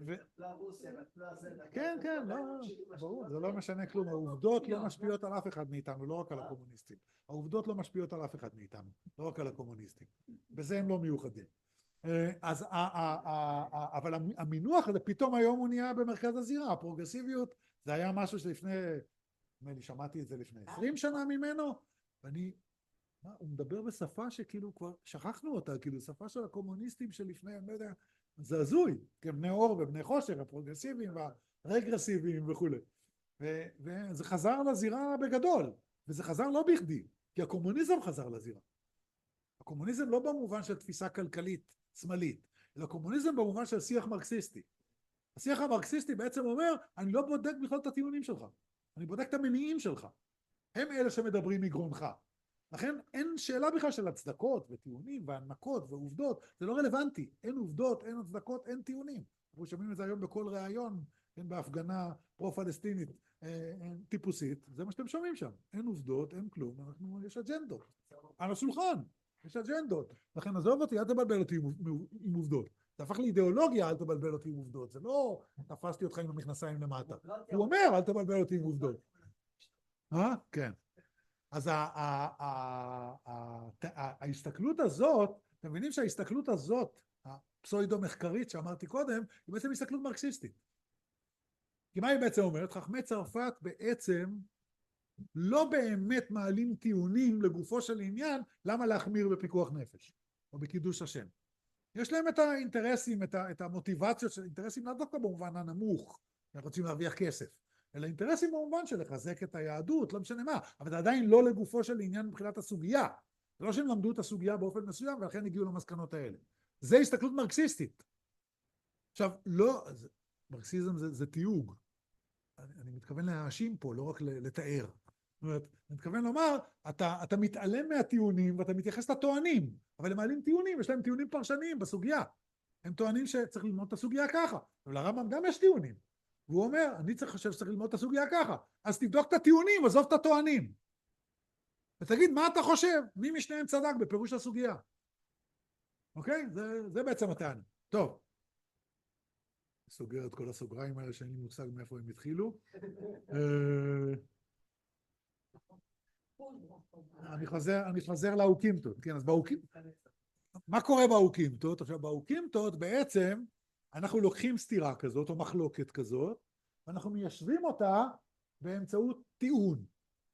כן, כן, לא, ברור, זה לא משנה כלום, העובדות לא משפיעות על אף אחד מאיתנו, לא רק על הקומוניסטים. העובדות לא משפיעות על אף אחד מאיתנו, לא רק על הקומוניסטים. בזה הם לא מיוחדים. אז, אבל המינוח הזה, פתאום היום הוא נהיה במרכז הזירה, הפרוגרסיביות, זה היה משהו שלפני... אני שמעתי את זה לפני עשרים שנה ממנו, ואני, מה, הוא מדבר בשפה שכאילו כבר שכחנו אותה, כאילו שפה של הקומוניסטים שלפני, אני לא יודע, זה הזוי, כבני אור ובני חושך, הפרוגרסיביים והרגרסיביים וכו'. וזה חזר לזירה בגדול, וזה חזר לא בכדי, כי הקומוניזם חזר לזירה. הקומוניזם לא במובן של תפיסה כלכלית שמאלית, אלא קומוניזם במובן של שיח מרקסיסטי. השיח המרקסיסטי בעצם אומר, אני לא בודק בכלל את הטיעונים שלך. אני בודק את המניעים שלך. הם אלה שמדברים מגרונך. לכן אין שאלה בכלל של הצדקות וטיעונים והנמקות ועובדות. זה לא רלוונטי. אין עובדות, אין הצדקות, אין טיעונים. אנחנו שומעים את זה היום בכל ראיון, אין בהפגנה פרו-פלסטינית טיפוסית. זה מה שאתם שומעים שם. אין עובדות, אין כלום. אנחנו, יש אג'נדות. על השולחן. יש אג'נדות. לכן עזוב אותי, אל תבלבל אותי עם עובדות. זה הפך לאידיאולוגיה, אל תבלבל אותי עם עובדות. זה לא תפסתי אותך עם המכנסיים למטה. הוא אומר, אל תבלבל אותי עם עובדות. אה? כן. אז ההסתכלות הזאת, אתם מבינים שההסתכלות הזאת, הפסוידו-מחקרית שאמרתי קודם, היא בעצם הסתכלות מרקסיסטית. כי מה היא בעצם אומרת? חכמי צרפת בעצם לא באמת מעלים טיעונים לגופו של עניין, למה להחמיר בפיקוח נפש, או בקידוש השם. יש להם את האינטרסים, את, ה, את המוטיבציות של אינטרסים, לא דווקא במובן הנמוך, הם רוצים להרוויח כסף, אלא אינטרסים במובן של לחזק את היהדות, לא משנה מה, אבל זה עדיין לא לגופו של עניין מבחינת הסוגיה. זה לא שהם למדו את הסוגיה באופן מסוים, ולכן הגיעו למסקנות האלה. זה הסתכלות מרקסיסטית. עכשיו, לא, זה, מרקסיזם זה, זה תיוג. אני, אני מתכוון להאשים פה, לא רק לתאר. זאת אומרת, אני מתכוון לומר, אתה, אתה מתעלם מהטיעונים ואתה מתייחס לטוענים, אבל הם מעלים טיעונים, יש להם טיעונים פרשניים בסוגיה. הם טוענים שצריך ללמוד את הסוגיה ככה, ולרמב"ם גם יש טיעונים. והוא אומר, אני צריך חושב שצריך ללמוד את הסוגיה ככה, אז תבדוק את הטיעונים, עזוב את הטוענים. ותגיד, מה אתה חושב? מי משניהם צדק בפירוש הסוגיה? אוקיי? זה, זה בעצם הטענה. טוב. סוגר את כל הסוגריים האלה שאין לי מושג מאיפה הם התחילו. אני חוזר, אני חוזר לאוקימתות, כן, אז באוקימתות, מה קורה באוקימתות? עכשיו, באוקימתות בעצם אנחנו לוקחים סתירה כזאת או מחלוקת כזאת, ואנחנו מיישבים אותה באמצעות טיעון,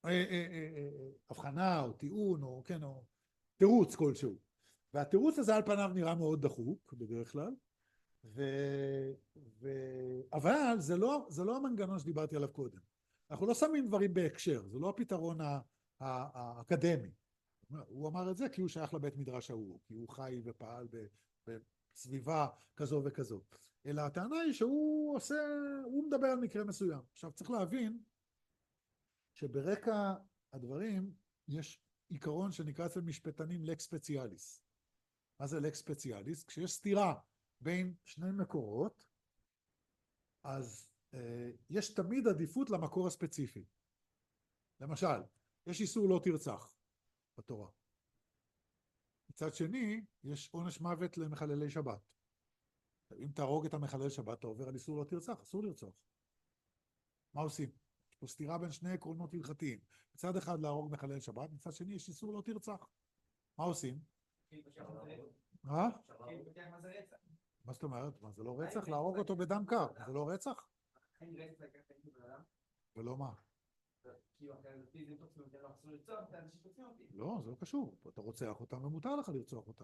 הבחנה או טיעון או, כן, או תירוץ כלשהו. והתירוץ הזה על פניו נראה מאוד דחוק בדרך כלל, ו... ו... אבל זה לא, זה לא המנגנון שדיברתי עליו קודם. אנחנו לא שמים דברים בהקשר, זה לא הפתרון ה... האקדמי. הוא אמר את זה כי הוא שייך לבית מדרש ההוא, כי הוא חי ופעל בסביבה כזו וכזו. אלא הטענה היא שהוא עושה, הוא מדבר על מקרה מסוים. עכשיו צריך להבין שברקע הדברים יש עיקרון שנקרא אצל משפטנים לקס ספציאליס. מה זה לקס ספציאליס? כשיש סתירה בין שני מקורות, אז אה, יש תמיד עדיפות למקור הספציפי. למשל, יש איסור לא תרצח בתורה. מצד שני, יש עונש מוות למחללי שבת. אם תהרוג את המחלל שבת, אתה עובר על איסור לא תרצח, אסור לרצוח. מה עושים? יש פה סתירה בין שני עקרונות הלכתיים. מצד אחד להרוג מחלל שבת, מצד שני יש איסור לא תרצח. מה עושים? מה? מה זאת אומרת? מה, זה לא רצח? להרוג אותו בדם קר. זה לא רצח? ולא מה? לא, זה לא קשור. אתה רוצח אותם ומותר לך לרצוח אותם.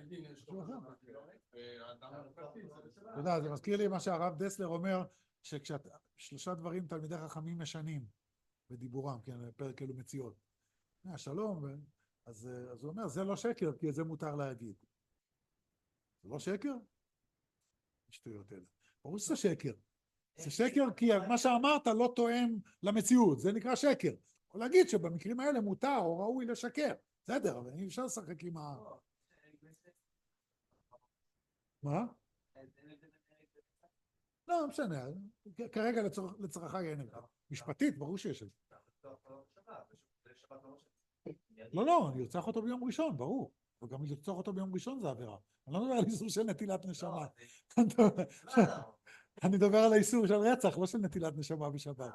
אתה יודע, זה מזכיר לי מה שהרב דסלר אומר, שכששלושה דברים תלמידי חכמים משנים בדיבורם, כן, פרק אלו מציאות. שלום, אז הוא אומר, זה לא שקר, כי את זה מותר להגיד. זה לא שקר? שטויות אלה. ברור שזה שקר. זה שקר כי מה שאמרת לא תואם למציאות, זה נקרא שקר. או להגיד שבמקרים האלה מותר או ראוי לשקר. בסדר, אבל אי אפשר לשחק עם ה... מה? לא, משנה. כרגע לצרכך אין הבדל. משפטית, ברור שיש את זה. לא, לא, אני ארצח אותו ביום ראשון, ברור. וגם לרצוח אותו ביום ראשון זה עבירה. אני לא מדבר על איסור של נטילת נשמה. אני מדבר על האיסור של רצח, לא של נטילת נשמה בשבת.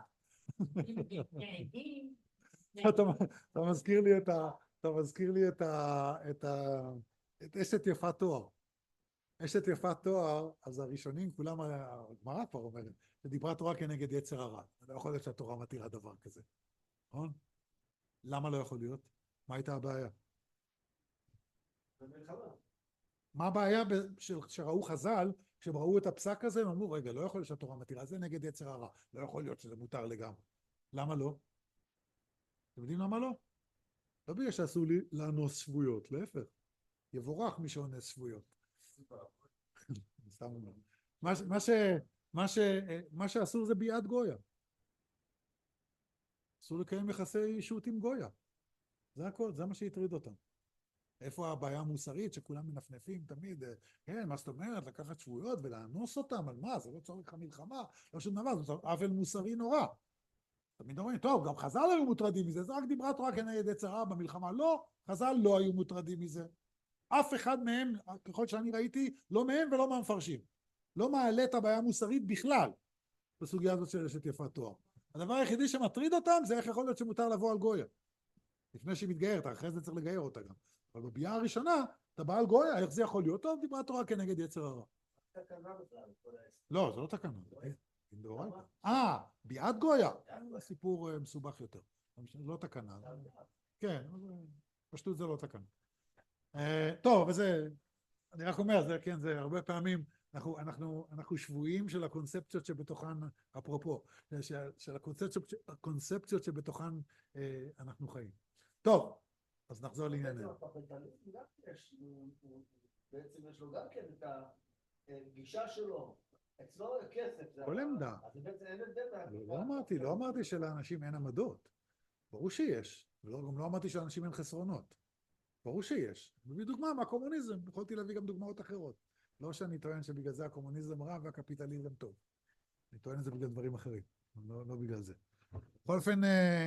אתה מזכיר לי את ה... אתה מזכיר לי את ה... את ה... את אשת יפת תואר. אשת יפת תואר, אז הראשונים, כולם, הגמרא כבר אומרת, שדיברה תורה כנגד יצר הרע. לא יכול להיות שהתורה מתירה דבר כזה. נכון? למה לא יכול להיות? מה הייתה הבעיה? מה הבעיה שראו חז"ל, כשהם ראו את הפסק הזה, הם אמרו, רגע, לא יכול להיות שהתורה מתירה, זה נגד יצר הרע. לא יכול להיות שזה מותר לגמרי. למה לא? אתם יודעים למה לא? לא בגלל שאסור לי לאנוס שבויות, להפך. יבורך מי שאונס שבויות. מה, מה, ש, מה, ש, מה שאסור זה ביאת גויה. אסור לקיים יחסי אישות עם גויה. זה הכל, זה מה שהטריד אותם. איפה הבעיה המוסרית שכולם מנפנפים תמיד, כן, מה זאת אומרת, לקחת שבויות ולאנוס אותם, על מה? זה לא צורך המלחמה, לא שום דבר, זה עוול מוסרי נורא. תמיד אומרים, טוב, גם חז"ל היו מוטרדים מזה, זה רק דיברה תורה כנגד יצר הרע במלחמה. לא, חז"ל לא היו מוטרדים מזה. אף אחד מהם, ככל שאני ראיתי, לא מהם ולא מהמפרשים. לא מעלה את הבעיה המוסרית בכלל, בסוגיה הזאת של אשת יפת תואר. הדבר היחידי שמטריד אותם זה איך יכול להיות שמותר לבוא על גויה. לפני שהיא מתגיירת, אחרי זה צריך לגייר אותה גם. אבל בביאה הראשונה, אתה בא על גויה, איך זה יכול להיות? טוב, דיברה תורה כנגד יצר הרע. לא, זה לא תקנה. אה, ביאת גויה. סיפור מסובך יותר. לא תקנה. כן, פשטות זה לא תקנה. טוב, וזה, אני רק אומר, זה כן, זה הרבה פעמים, אנחנו, אנחנו, אנחנו שבויים של הקונספציות שבתוכן, אפרופו, של, של הקונספציות, הקונספציות שבתוכן אה, אנחנו חיים. טוב, אז נחזור לענייננו. בעצם יש לו גם כן את הגישה שלו, אצלו כסף. כל עמדה. לא אמרתי, לא אמרתי שלאנשים אין עמדות. ברור שיש. גם לא אמרתי שלאנשים אין חסרונות. ברור שיש. מביא דוגמה מהקומוניזם, יכולתי להביא גם דוגמאות אחרות. לא שאני טוען שבגלל זה הקומוניזם רע והקפיטליזם טוב. אני טוען את זה בגלל דברים אחרים, לא, לא בגלל זה. בכל אופן,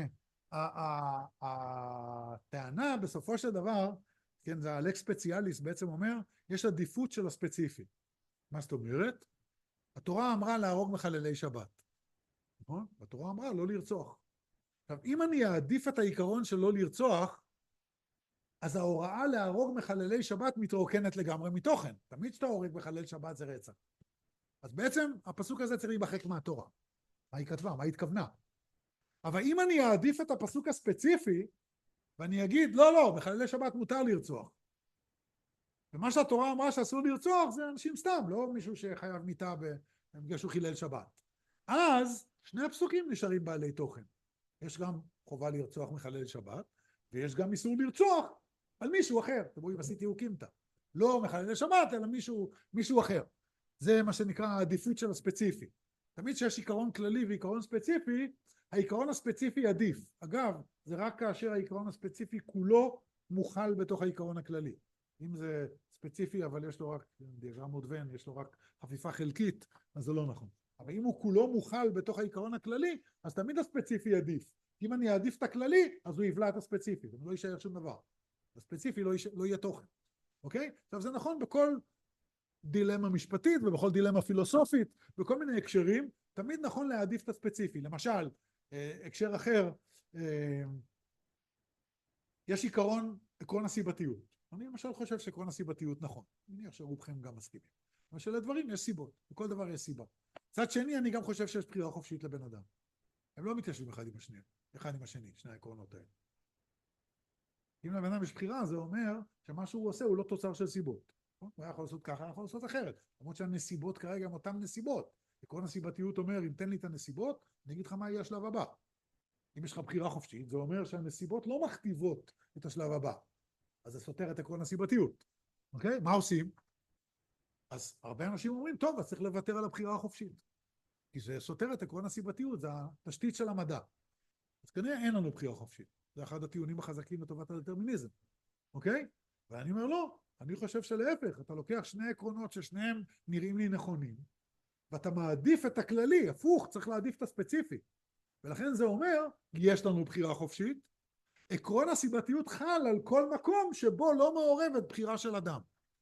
הטענה בסופו של דבר, כן, זה הלקס ספציאליס בעצם אומר, יש עדיפות של הספציפי. מה זאת אומרת? התורה אמרה להרוג מחללי שבת. נכון? התורה אמרה לא לרצוח. עכשיו, אם אני אעדיף את העיקרון של לא לרצוח, אז ההוראה להרוג מחללי שבת מתרוקנת לגמרי מתוכן. תמיד שאתה הורג מחלל שבת זה רצח. אז בעצם הפסוק הזה צריך להימחק מהתורה. מה היא כתבה? מה היא התכוונה? אבל אם אני אעדיף את הפסוק הספציפי, ואני אגיד, לא, לא, מחללי שבת מותר לרצוח. ומה שהתורה אמרה שאסור לרצוח, זה אנשים סתם, לא מישהו שחייב מיתה בגלל שהוא חילל שבת. אז שני הפסוקים נשארים בעלי תוכן. יש גם חובה לרצוח מחלל שבת, ויש גם איסור לרצוח על מישהו אחר. אתם רואים, עשיתי הוקימתא. לא מחללי שבת, אלא מישהו, מישהו אחר. זה מה שנקרא העדיפות של הספציפי. תמיד שיש עיקרון כללי ועיקרון ספציפי, העיקרון הספציפי עדיף. אגב, זה רק כאשר העיקרון הספציפי כולו מוכל בתוך העיקרון הכללי. אם זה ספציפי, אבל יש לו רק דיאגרמות ון, יש לו רק חפיפה חלקית, אז זה לא נכון. אבל אם הוא כולו מוכל בתוך העיקרון הכללי, אז תמיד הספציפי עדיף. אם אני אעדיף את הכללי, אז הוא יבלע את הספציפי, ולא יישאר שום דבר. הספציפי לא, יש... לא יהיה תוכן, אוקיי? עכשיו זה נכון בכל דילמה משפטית ובכל דילמה פילוסופית, בכל מיני הקשרים, תמיד נכון להעדיף את הספציפי. למשל, הקשר אחר, יש עיקרון, עקרון הסיבתיות. אני למשל חושב שעקרון הסיבתיות נכון. אני מניח שרובכם גם מסכימים. אבל שלדברים יש סיבות, לכל דבר יש סיבה. צד שני, אני גם חושב שיש בחירה חופשית לבן אדם. הם לא מתיישבים אחד עם השני, אחד עם השני, שני העקרונות האלה. אם לבן אדם יש בחירה, זה אומר שמה שהוא עושה הוא לא תוצר של סיבות. הוא היה יכול לעשות ככה, יכול לעשות אחרת. למרות שהנסיבות כרגע הם אותן נסיבות. עקרון הסיבתיות אומר, אם תן לי את הנסיבות, אני אגיד לך מה יהיה השלב הבא. אם יש לך בחירה חופשית, זה אומר שהנסיבות לא מכתיבות את השלב הבא. אז זה סותר את עקרון הסיבתיות. אוקיי? מה עושים? אז הרבה אנשים אומרים, טוב, אז צריך לוותר על הבחירה החופשית. כי זה סותר את עקרון הסיבתיות, זה התשתית של המדע. אז כנראה אין לנו בחירה חופשית. זה אחד הטיעונים החזקים לטובת הדטרמיניזם. אוקיי? ואני אומר, לא, אני חושב שלהפך, אתה לוקח שני עקרונות ששניהם נראים לי נכונים, ואתה מעדיף את הכללי, הפוך, צריך להעדיף את הספציפי. ולכן זה אומר, יש לנו בחירה חופשית, עקרון הסיבתיות חל על כל מקום שבו לא מעורבת בחירה של אדם.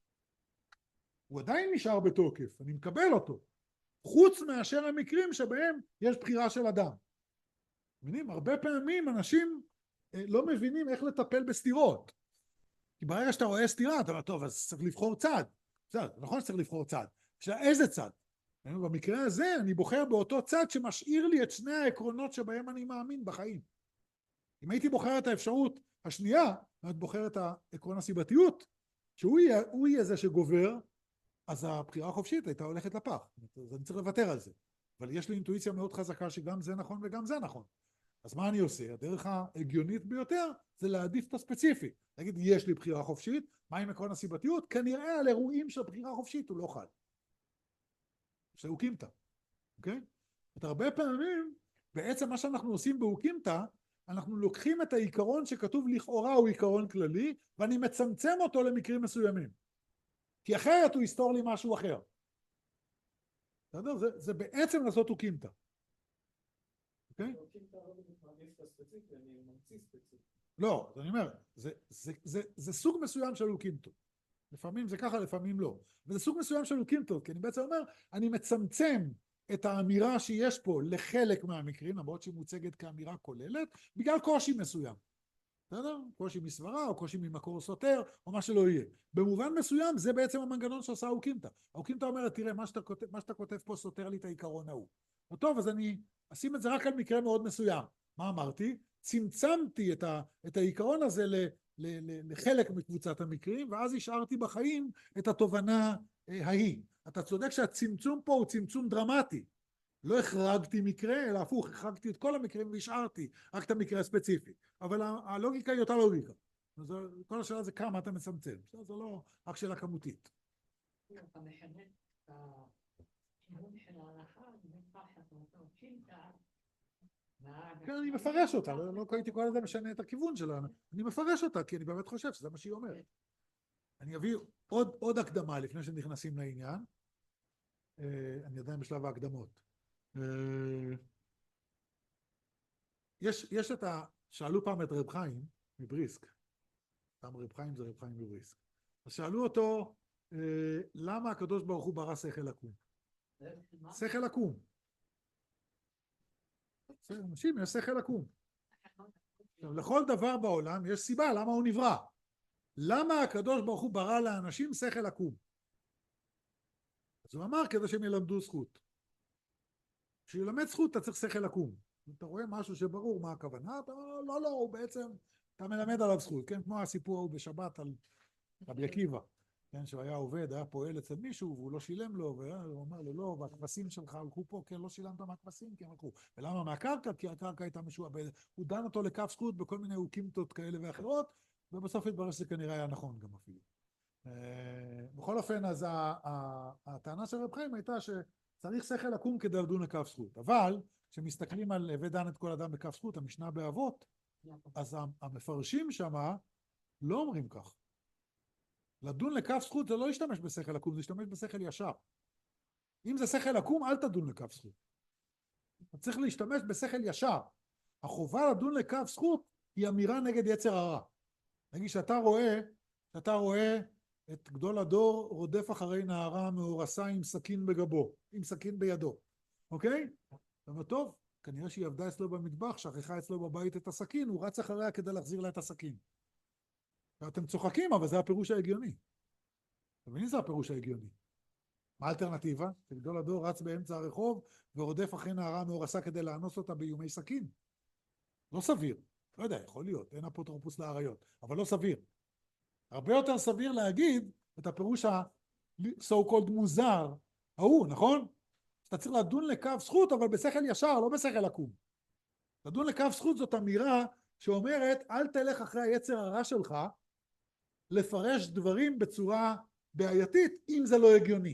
הוא עדיין נשאר בתוקף, אני מקבל אותו, חוץ מאשר המקרים שבהם יש בחירה של אדם. מבינים? הרבה פעמים אנשים לא מבינים איך לטפל בסתירות. כי ברגע שאתה רואה סתירה, אתה אומר, טוב, אז צריך לבחור צד. בסדר, נכון שצריך לבחור צד. שאלה, איזה צד? במקרה הזה אני בוחר באותו צד שמשאיר לי את שני העקרונות שבהם אני מאמין בחיים. אם הייתי בוחר את האפשרות השנייה, אני בוחר את העקרון הסיבתיות, שהוא יהיה, הוא יהיה זה שגובר, אז הבחירה החופשית הייתה הולכת לפח. אז אני צריך לוותר על זה. אבל יש לי אינטואיציה מאוד חזקה שגם זה נכון וגם זה נכון. אז מה אני עושה? הדרך ההגיונית ביותר זה להעדיף את הספציפי. להגיד, יש לי בחירה חופשית, מה עם עקרון הסיבתיות? כנראה על אירועים של בחירה חופשית הוא לא חל. זה אוקימתא, אוקיי? את הרבה פעמים, בעצם מה שאנחנו עושים באוקימתא, אנחנו לוקחים את העיקרון שכתוב לכאורה הוא עיקרון כללי, ואני מצמצם אותו למקרים מסוימים. כי אחרת הוא יסתור לי משהו אחר. בסדר? זה, זה בעצם לעשות אוקימתא. אוקיי? לא, אז אני אומר, זה, זה, זה, זה סוג מסוים של אוקימתא. לפעמים זה ככה, לפעמים לא. וזה סוג מסוים של אוקימתא, כי אני בעצם אומר, אני מצמצם את האמירה שיש פה לחלק מהמקרים, למרות שהיא מוצגת כאמירה כוללת, בגלל קושי מסוים. בסדר? קושי מסברה, או קושי ממקור סותר, או מה שלא יהיה. במובן מסוים, זה בעצם המנגנון שעושה האוקימתא. האוקימתא אומרת, תראה, מה שאתה כותב, מה שאתה כותב פה סותר לי את העיקרון ההוא. טוב, אז אני אשים את זה רק על מקרה מאוד מסוים. מה אמרתי? צמצמתי את, ה, את העיקרון הזה ל, ל, ל, לחלק מקבוצת המקרים, ואז השארתי בחיים את התובנה אה, ההיא. אתה צודק שהצמצום פה הוא צמצום דרמטי. לא החרגתי מקרה, אלא הפוך, החרגתי את כל המקרים והשארתי רק את המקרה הספציפי. אבל הלוגיקה היא אותה לוגיקה. אז כל השאלה זה כמה אתה מצמצם. זה לא רק שאלה כמותית. אתה מחנך את הכיוון של ההלכה, כן, אני מפרש אותה, לא הייתי כל הזמן משנה את הכיוון שלה. אני מפרש אותה, כי אני באמת חושב שזה מה שהיא אומרת. אני אביא עוד, עוד הקדמה לפני שנכנסים לעניין. אני עדיין בשלב ההקדמות. יש, יש את ה... שאלו פעם את רב חיים מבריסק, פעם רב חיים זה רב חיים מבריסק, אז שאלו אותו, למה הקדוש ברוך הוא ברא שכל עקום? שכל עקום. אנשים, יש שכל עקום. לכל דבר בעולם יש סיבה למה הוא נברא. למה הקדוש ברוך הוא ברא לאנשים שכל עקום? אז הוא אמר כדי שהם ילמדו זכות. כשילמד זכות אתה צריך שכל עקום. אתה רואה משהו שברור מה הכוונה, אתה אומר, לא, לא, הוא בעצם, אתה מלמד עליו זכות, כן? כמו הסיפור ההוא בשבת על רבי עקיבא, כן? שהוא היה עובד, היה פועל אצל מישהו, והוא לא שילם לו, והוא אומר לו, לא, והכבשים שלך הלכו פה, כן, לא שילמת מהכבשים, כן, הלכו. ולמה מהקרקע? כי הקרקע הייתה משועבדת. הוא דן אותו לכף זכות בכל מיני אוקימתות כאלה ואחרות, ובסוף התברר שזה כנראה היה נכון גם אפילו. בכל אופן, אז הטענה של רב חיים הייתה שצריך שכל עקום כדי לדון לכף זכות, אבל כשמסתכלים על הווה דן את כל אדם בכף זכות, המשנה באבות, אז המפרשים שמה לא אומרים כך. לדון לכף זכות זה לא להשתמש בשכל עקום, זה להשתמש בשכל ישר. אם זה שכל עקום, אל תדון לכף זכות. אתה צריך להשתמש בשכל ישר. החובה לדון לכף זכות היא אמירה נגד יצר הרע. נגיד שאתה רואה, שאתה רואה את גדול הדור רודף אחרי נערה מאורסה עם סכין בגבו, עם סכין בידו, אוקיי? אתה אומר, טוב, כנראה שהיא עבדה אצלו במטבח, שכחה אצלו בבית את הסכין, הוא רץ אחריה כדי להחזיר לה את הסכין. ואתם צוחקים, אבל זה הפירוש ההגיוני. אתה מבין? זה הפירוש ההגיוני. מה האלטרנטיבה? שגדול הדור רץ באמצע הרחוב ורודף אחרי נערה מאורסה כדי לאנוס אותה באיומי סכין. לא סביר. לא יודע, יכול להיות, אין אפוטרופוס לאריות, אבל לא סביר. הרבה יותר סביר להגיד את הפירוש ה-so called מוזר, ההוא, נכון? אתה צריך לדון לכף זכות, אבל בשכל ישר, לא בשכל עקום. לדון לכף זכות זאת אמירה שאומרת, אל תלך אחרי היצר הרע שלך, לפרש דברים בצורה בעייתית, אם זה לא הגיוני.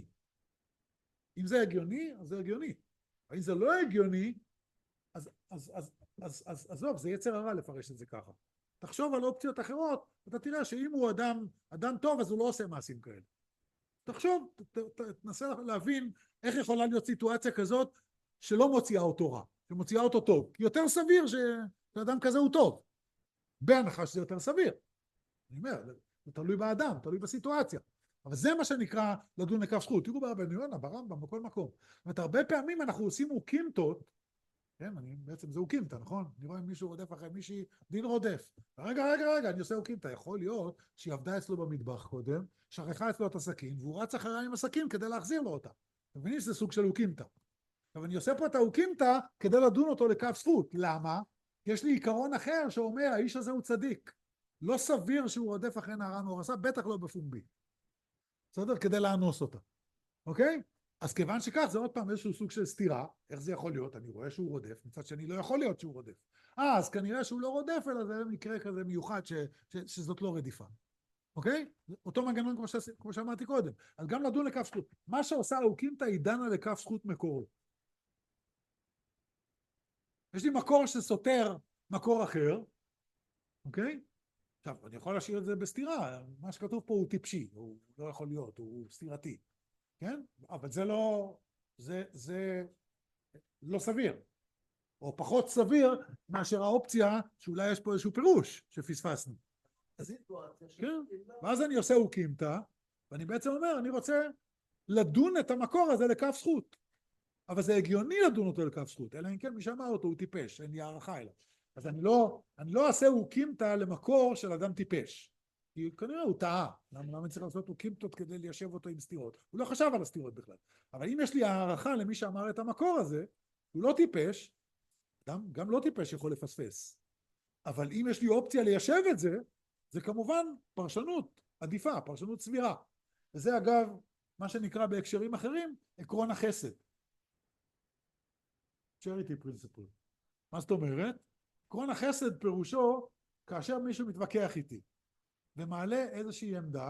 אם זה הגיוני, אז זה הגיוני. אבל אם זה לא הגיוני, אז, אז, אז, אז, אז, עזוב, זה יצר הרע לפרש את זה ככה. תחשוב על אופציות אחרות, אתה תראה שאם הוא אדם, אדם טוב, אז הוא לא עושה מעשים כאלה. תחשוב, ת, ת, תנסה להבין איך יכולה להיות סיטואציה כזאת שלא מוציאה אותו רע, שמוציאה אותו טוב. כי יותר סביר שאדם כזה הוא טוב. בהנחה שזה יותר סביר. אני אומר, זה תלוי באדם, תלוי בסיטואציה. אבל זה מה שנקרא לדון לכף זכות. תראו ברבנו יונה, ברמב"ם, בכל מקום. זאת אומרת, הרבה פעמים אנחנו עושים אוקימתות, כן, אני, בעצם זה אוקימתא, נכון? אני רואה מישהו רודף אחרי מישהי, דין רודף. רגע, רגע, רגע, אני עושה אוקימתא. יכול להיות שהיא עבדה אצלו במטבח קודם, שכחה אצלו את הסכין, והוא רץ אחריה עם הסכין כדי להחזיר לו אותה. אתם מבינים שזה סוג של אוקימתא. אבל אני עושה פה את האוקימתא כדי לדון אותו לכף זכות. למה? יש לי עיקרון אחר שאומר, האיש הזה הוא צדיק. לא סביר שהוא רודף אחרי נערה מאורסה, בטח לא בפומבי. בסדר? כדי לאנוס אותה. אוקיי? אז כיוון שכך, זה עוד פעם איזשהו סוג של סתירה. איך זה יכול להיות? אני רואה שהוא רודף, מצד שני לא יכול להיות שהוא רודף. אה, אז כנראה שהוא לא רודף, אלא זה מקרה כזה מיוחד ש, ש, שזאת לא רדיפה. אוקיי? אותו מנגנון כמו, ש, כמו שאמרתי קודם. אז גם לדון לכף זכות. מה שעושה האוקימתא היא דנה לכף זכות מקורו. יש לי מקור שסותר מקור אחר, אוקיי? עכשיו, אני יכול להשאיר את זה בסתירה. מה שכתוב פה הוא טיפשי, הוא לא יכול להיות, הוא סתירתי. כן? אבל זה לא, זה, זה לא סביר. או פחות סביר מאשר האופציה שאולי יש פה איזשהו פירוש שפספסנו. כן? ואז אני עושה אוקימתא, ואני בעצם אומר, אני רוצה לדון את המקור הזה לכף זכות. אבל זה הגיוני לדון אותו לכף זכות, אלא אם כן מי שאמר אותו הוא טיפש, אין לי הערכה אליו. אז אני לא, אני לא אעשה אוקימתא למקור של אדם טיפש. כי כנראה הוא טעה. למה, למה אני צריך לעשות אוקימתות כדי ליישב אותו עם סתירות? הוא לא חשב על הסתירות בכלל. אבל אם יש לי הערכה למי שאמר את המקור הזה, הוא לא טיפש, גם, גם לא טיפש יכול לפספס. אבל אם יש לי אופציה ליישב את זה, זה כמובן פרשנות עדיפה, פרשנות סבירה. וזה אגב, מה שנקרא בהקשרים אחרים, עקרון החסד. charity principle. מה זאת אומרת? עקרון החסד פירושו, כאשר מישהו מתווכח איתי, ומעלה איזושהי עמדה,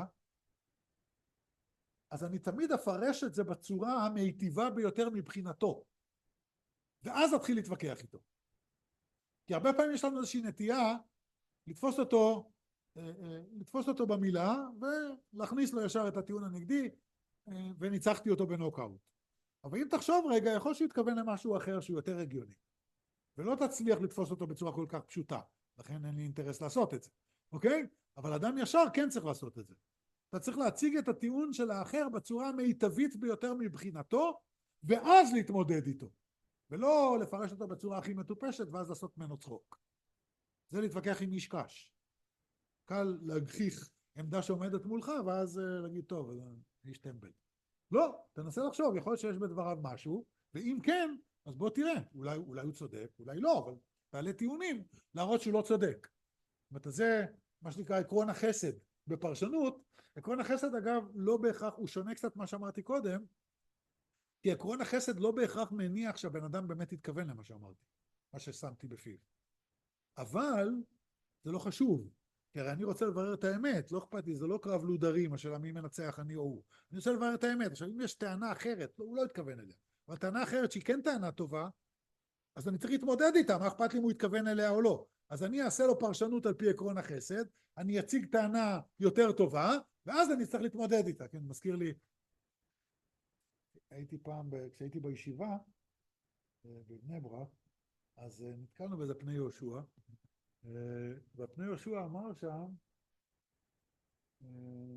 אז אני תמיד אפרש את זה בצורה המיטיבה ביותר מבחינתו. ואז אתחיל להתווכח איתו. כי הרבה פעמים יש לנו איזושהי נטייה לתפוס אותו, לתפוס אותו במילה, ולהכניס לו ישר את הטיעון הנגדי, וניצחתי אותו בנוקאוט. אבל אם תחשוב רגע, יכול שהוא יתכוון למשהו אחר שהוא יותר הגיוני. ולא תצליח לתפוס אותו בצורה כל כך פשוטה. לכן אין לי אינטרס לעשות את זה. אוקיי? אבל אדם ישר כן צריך לעשות את זה. אתה צריך להציג את הטיעון של האחר בצורה המיטבית ביותר מבחינתו, ואז להתמודד איתו. ולא לפרש אותו בצורה הכי מטופשת, ואז לעשות ממנו צחוק. זה להתווכח עם איש קש. קל להגחיך עמדה שעומדת מולך, ואז להגיד, טוב, איש טמבל. לא, תנסה לחשוב, יכול להיות שיש בדבריו משהו, ואם כן, אז בוא תראה, אולי, אולי הוא צודק, אולי לא, אבל תעלה טיעונים להראות שהוא לא צודק. זאת אומרת, זה מה שנקרא עקרון החסד בפרשנות. עקרון החסד, אגב, לא בהכרח, הוא שונה קצת מה שאמרתי קודם, כי עקרון החסד לא בהכרח מניח שהבן אדם באמת התכוון למה שאמרתי, מה ששמתי בפיו. אבל זה לא חשוב, כי הרי אני רוצה לברר את האמת, לא אכפת לי, זה לא קרב לודרים, השאלה מי מנצח, אני או הוא. אני רוצה לברר את האמת. עכשיו, אם יש טענה אחרת, הוא לא התכוון אליה, אבל טענה אחרת שהיא כן טענה טובה, אז אני צריך להתמודד איתה, מה אכפת לי אם הוא התכוון אליה או לא. אז אני אעשה לו פרשנות על פי עקרון החסד, אני אציג טענה יותר טובה, ואז אני צריך להתמודד איתה. כן, מזכיר לי, הייתי פעם, ב- כשהייתי בישיבה, אה, בבני ברק, אז אה, נתקלנו באיזה פני יהושע, אה, והפני יהושע אמר שם, אה,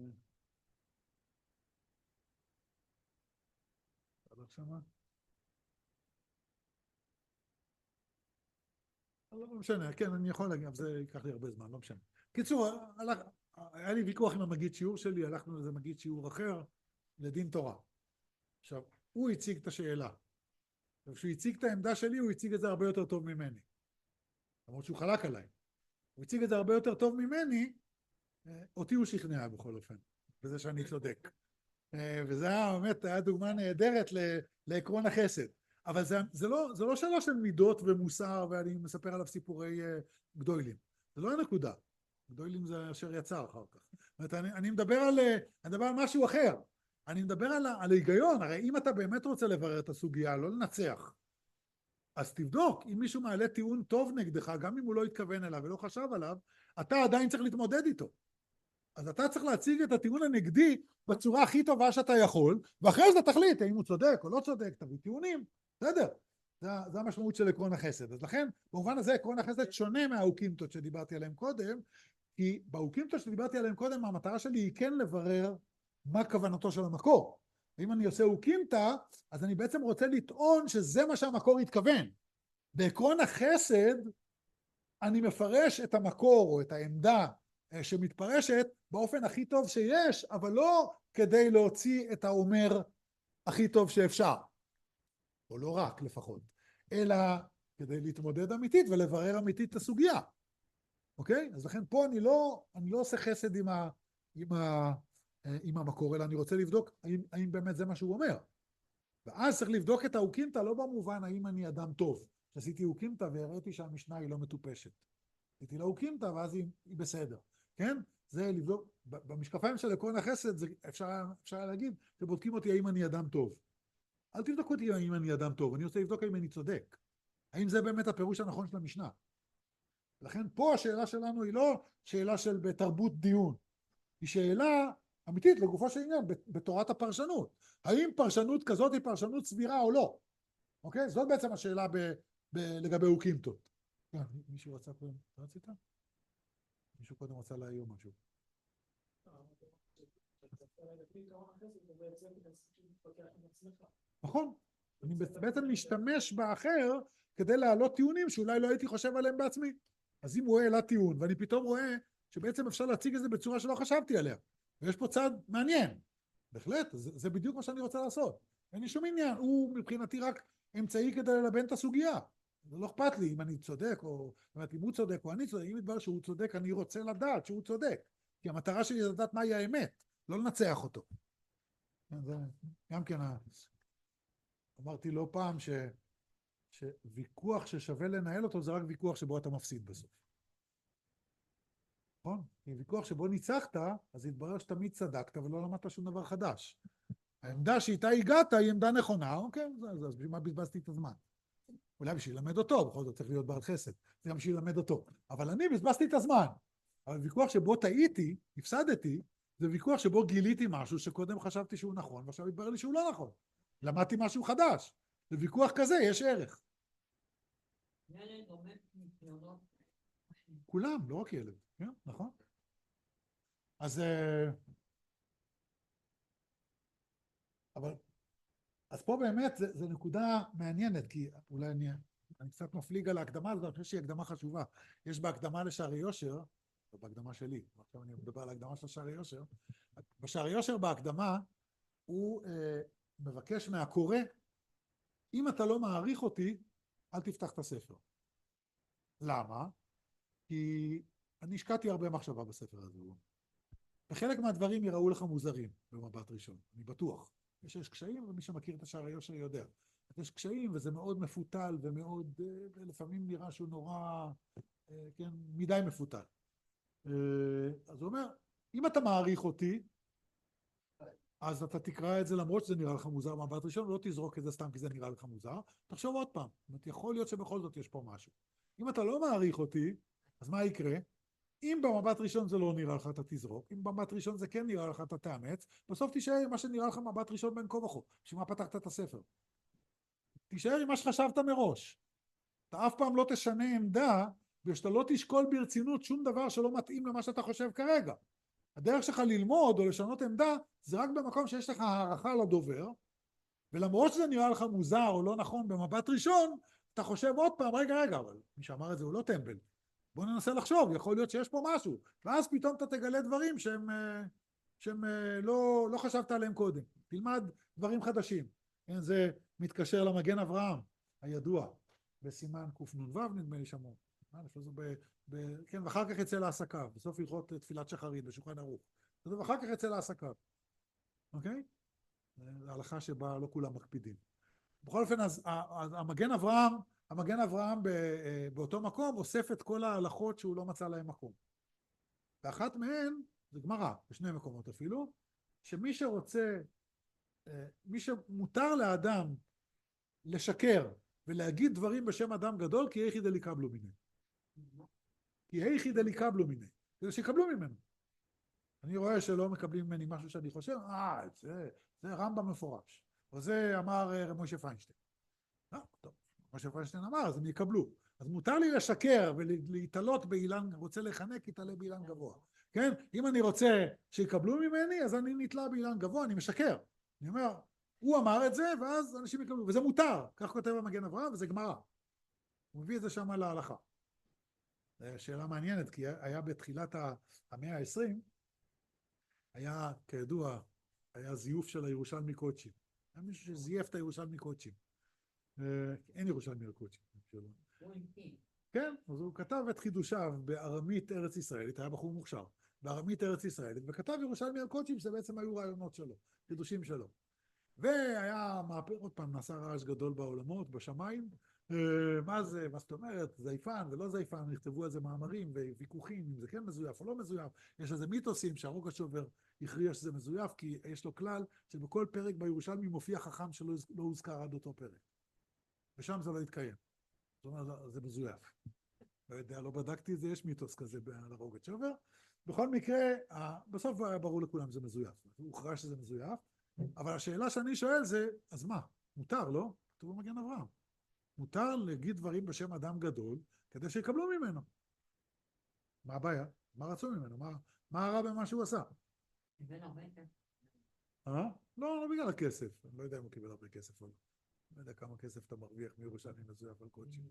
הלך שמה? לא לא משנה, כן, אני יכול להגיד, אבל זה ייקח לי הרבה זמן, לא משנה. קיצור, הלך, היה לי ויכוח עם המגיד שיעור שלי, הלכנו לאיזה מגיד שיעור אחר, לדין תורה. עכשיו, הוא הציג את השאלה. כשהוא הציג את העמדה שלי, הוא הציג את זה הרבה יותר טוב ממני. למרות שהוא חלק עליי. הוא הציג את זה הרבה יותר טוב ממני, אותי הוא שכנע בכל אופן, בזה שאני צודק. וזה היה באמת, היה דוגמה נהדרת ל- לעקרון החסד. אבל זה, זה, לא, זה לא שאלה של מידות ומוסר, ואני מספר עליו סיפורי uh, גדולים. זה לא הנקודה. גדולים זה אשר יצא אחר כך. זאת אומרת, אני, אני מדבר על, אני מדבר על משהו אחר. אני מדבר על, על ההיגיון. הרי אם אתה באמת רוצה לברר את הסוגיה, לא לנצח, אז תבדוק, אם מישהו מעלה טיעון טוב נגדך, גם אם הוא לא התכוון אליו ולא חשב עליו, אתה עדיין צריך להתמודד איתו. אז אתה צריך להציג את הטיעון הנגדי בצורה הכי טובה שאתה יכול, ואחרי זה תחליט האם הוא צודק או לא צודק, תביא טיעונים, בסדר. זה, זה המשמעות של עקרון החסד. אז לכן, במובן הזה, עקרון החסד שונה מהאוקימתות שדיברתי עליהם קודם, כי באוקימתות שדיברתי עליהם קודם, המטרה שלי היא כן לברר מה כוונתו של המקור. ואם אני עושה אוקימתא, אז אני בעצם רוצה לטעון שזה מה שהמקור התכוון. בעקרון החסד, אני מפרש את המקור או את העמדה שמתפרשת באופן הכי טוב שיש, אבל לא כדי להוציא את האומר הכי טוב שאפשר, או לא רק לפחות, אלא כדי להתמודד אמיתית ולברר אמיתית את הסוגיה. אוקיי? אז לכן פה אני לא, אני לא עושה חסד עם, ה, עם, ה, עם המקור, אלא אני רוצה לבדוק האם, האם באמת זה מה שהוא אומר. ואז צריך לבדוק את האוקימתא, לא במובן האם אני אדם טוב. עשיתי אוקימתא והראיתי שהמשנה היא לא מטופשת. עשיתי לה אוקימתא ואז היא, היא בסדר. כן? זה לבדוק, במשקפיים של עקרון החסד, זה אפשר, אפשר להגיד, שבודקים אותי האם אני אדם טוב. אל תבדוק אותי האם אני אדם טוב, אני רוצה לבדוק האם אני צודק. האם זה באמת הפירוש הנכון של המשנה. לכן פה השאלה שלנו היא לא שאלה של בתרבות דיון, היא שאלה אמיתית לגופו של עניין, בתורת הפרשנות. האם פרשנות כזאת היא פרשנות סבירה או לא? אוקיי? זאת בעצם השאלה ב, ב, לגבי אוקימתות. כן, מישהו רצה קודם, אתה רצית? מישהו קודם רצה להעיר משהו. נכון, אני בעצם משתמש באחר כדי להעלות טיעונים שאולי לא הייתי חושב עליהם בעצמי. אז אם הוא העלה טיעון ואני פתאום רואה שבעצם אפשר להציג את זה בצורה שלא חשבתי עליה, ויש פה צד מעניין, בהחלט, זה, זה בדיוק מה שאני רוצה לעשות. אין לי שום עניין, הוא מבחינתי רק אמצעי כדי ללבן את הסוגיה. זה לא אכפת לי אם אני צודק, או אם הוא צודק או אני צודק, אם ידבר שהוא צודק, אני רוצה לדעת שהוא צודק. כי המטרה שלי זה לדעת מהי האמת, לא לנצח אותו. זה גם כן, אמרתי לא פעם ש, שוויכוח ששווה לנהל אותו זה רק ויכוח שבו אתה מפסיד בסוף. נכון? כי ויכוח שבו ניצחת, אז יתברר שתמיד צדקת ולא למדת שום דבר חדש. העמדה שאיתה הגעת היא עמדה נכונה, אוקיי, אז, אז בשביל מה בזבזתי את הזמן? אולי בשביל ללמד אותו, בכל זאת צריך להיות בעל חסד, זה גם בשביל ללמד אותו. אבל אני בזבזתי את הזמן. אבל ויכוח שבו טעיתי, הפסדתי, זה ויכוח שבו גיליתי משהו שקודם חשבתי שהוא נכון, ועכשיו התברר לי שהוא לא נכון. למדתי משהו חדש. לוויכוח כזה יש ערך. ילד עומד מתלונות. כולם, לא רק ילד, כן, נכון? אז... אבל... אז פה באמת זה, זה נקודה מעניינת, כי אולי אני, אני קצת מפליג על ההקדמה הזאת, אני חושב שהיא הקדמה חשובה. יש בהקדמה לשערי יושר, או בהקדמה שלי, עכשיו אני מדבר על ההקדמה של שערי יושר, בשערי יושר בהקדמה הוא אה, מבקש מהקורא, אם אתה לא מעריך אותי, אל תפתח את הספר. למה? כי אני השקעתי הרבה מחשבה בספר הזה. וחלק מהדברים יראו לך מוזרים במבט ראשון, אני בטוח. יש, יש קשיים, ומי שמכיר את השער היושר יודע. יש קשיים, וזה מאוד מפותל, ומאוד, לפעמים נראה שהוא נורא, כן, מדי מפותל. אז הוא אומר, אם אתה מעריך אותי, אז אתה תקרא את זה למרות שזה נראה לך מוזר במבט ראשון, ולא תזרוק את זה סתם כי זה נראה לך מוזר. תחשוב עוד פעם, זאת אומרת, יכול להיות שבכל זאת יש פה משהו. אם אתה לא מעריך אותי, אז מה יקרה? אם במבט ראשון זה לא נראה לך, אתה תזרוק, אם במבט ראשון זה כן נראה לך, אתה תאמץ, בסוף תישאר עם מה שנראה לך מבט ראשון בין כה וכה. בשביל מה פתחת את הספר? תישאר עם מה שחשבת מראש. אתה אף פעם לא תשנה עמדה, ושאתה לא תשקול ברצינות שום דבר שלא מתאים למה שאתה חושב כרגע. הדרך שלך ללמוד או לשנות עמדה, זה רק במקום שיש לך הערכה לדובר, ולמרות שזה נראה לך מוזר או לא נכון במבט ראשון, אתה חושב עוד פעם, רגע, רגע, אבל מי שאמר את זה הוא לא טמבל. בוא ננסה לחשוב, יכול להיות שיש פה משהו, ואז פתאום אתה תגלה דברים שהם, שהם לא, לא חשבת עליהם קודם. תלמד דברים חדשים. זה מתקשר למגן אברהם, הידוע, בסימן קנ"ו נדמה לי שמור. כן, ואחר כך יצא לעסקיו, בסוף הלכות תפילת שחרית בשולחן ערוך. ואחר כך יצא לעסקיו. אוקיי? זו הלכה שבה לא כולם מקפידים. בכל אופן, אז המגן אברהם, המגן אברהם באותו מקום אוסף את כל ההלכות שהוא לא מצא להם מקום. ואחת מהן, זה גמרא, בשני מקומות אפילו, שמי שרוצה, מי שמותר לאדם לשקר ולהגיד דברים בשם אדם גדול, כי היכי דליקבלו מיני. כי היכי דליקבלו מיני. כדי שיקבלו ממנו. אני רואה שלא מקבלים ממני משהו שאני חושב, אה, זה, זה רמב"ם מפורש. או זה אמר משה פיינשטיין. לא, טוב, משה פיינשטיין אמר, אז הם יקבלו. אז מותר לי לשקר ולהתעלות באילן, רוצה לחנק, יתעלה באילן גבוה. כן? אם אני רוצה שיקבלו ממני, אז אני נתלה באילן גבוה, אני משקר. אני אומר, הוא אמר את זה, ואז אנשים יקבלו. וזה מותר. כך כותב המגן אברהם, וזה גמרא. הוא מביא את זה שם להלכה. שאלה מעניינת, כי היה בתחילת המאה העשרים, היה, כידוע, היה זיוף של הירושלמי קודשים. היה מישהו שזייף את הירושלמי קודשים. אין ירושלמי קודשים. כן, אז הוא כתב את חידושיו בארמית ארץ ישראלית, היה בחור מוכשר, בארמית ארץ ישראלית, וכתב ירושלמי קודשים, שבעצם היו רעיונות שלו, חידושים שלו. והיה מהפך, עוד פעם, נעשה רעש גדול בעולמות, בשמיים, מה זה, מה זאת אומרת, זייפן ולא זייפן, נכתבו על זה מאמרים וויכוחים, אם זה כן מזויף או לא מזויף, יש איזה מיתוסים שהרוג השובר הכריע שזה מזויף, כי יש לו כלל שבכל פרק בירושלמי מופיע חכם שלא לא הוזכר עד אותו פרק. ושם זה לא התקיים. זאת אומרת, זה מזויף. לא יודע, לא בדקתי את זה, יש מיתוס כזה להרוג את שובר. בכל מקרה, בסוף היה ברור לכולם שזה מזויף. הוא הוכרע שזה מזויף, אבל השאלה שאני שואל זה, אז מה? מותר, לא? כתוב במגן אברהם. מותר להגיד דברים בשם אדם גדול, כדי שיקבלו ממנו. מה הבעיה? מה רצו ממנו? מה, מה הרע במה שהוא עשה? קיבל הרבה כסף. אה? לא, לא בגלל הכסף. אני לא יודע אם הוא קיבל הרבה כסף או לא. אני לא יודע כמה כסף אתה מרוויח מירושלים מזויף על קודשים.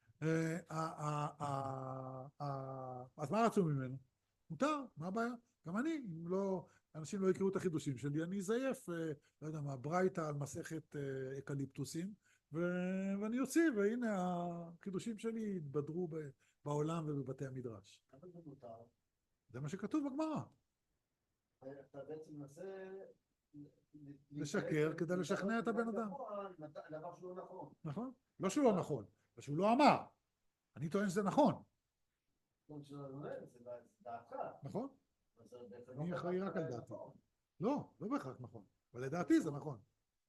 אז מה רצו ממנו? מותר, מה הבעיה? גם אני, אם לא, אנשים לא יקראו את החידושים שלי, אני אזייף, לא יודע מה, ברייתא על מסכת אקליפטוסים, ואני אוציא, והנה החידושים שלי התבדרו בעולם ובבתי המדרש. אבל זה מותר. זה מה שכתוב בגמרא. אתה בעצם מנסה לשקר כדי לשכנע את הבן אדם. דבר שהוא לא נכון. נכון? לא שהוא לא נכון, אבל שהוא לא אמר. אני טוען שזה נכון. זה דעתך. נכון? אני אחראי רק על דעתי. לא, לא בהכרח נכון. אבל לדעתי זה נכון.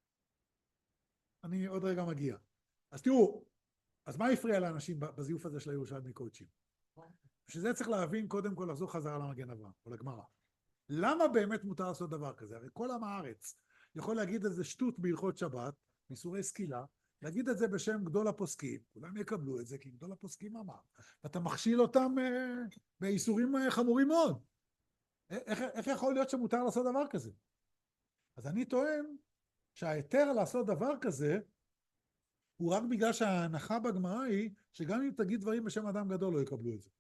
אני עוד רגע מגיע. אז תראו, אז מה הפריע לאנשים בזיוף הזה של הירושלמי קודשים? בשביל זה צריך להבין, קודם כל לחזור חזרה למגן אברהם, או לגמרא. למה באמת מותר לעשות דבר כזה? הרי כל עם הארץ יכול להגיד איזה שטות בהלכות שבת, באיסורי סקילה, להגיד את זה בשם גדול הפוסקים, כולם יקבלו את זה, כי גדול הפוסקים אמר. ואתה מכשיל אותם אה, באיסורים אה, חמורים מאוד. איך, איך יכול להיות שמותר לעשות דבר כזה? אז אני טוען שההיתר לעשות דבר כזה, הוא רק בגלל שההנחה בגמרא היא, שגם אם תגיד דברים בשם אדם גדול לא יקבלו את זה.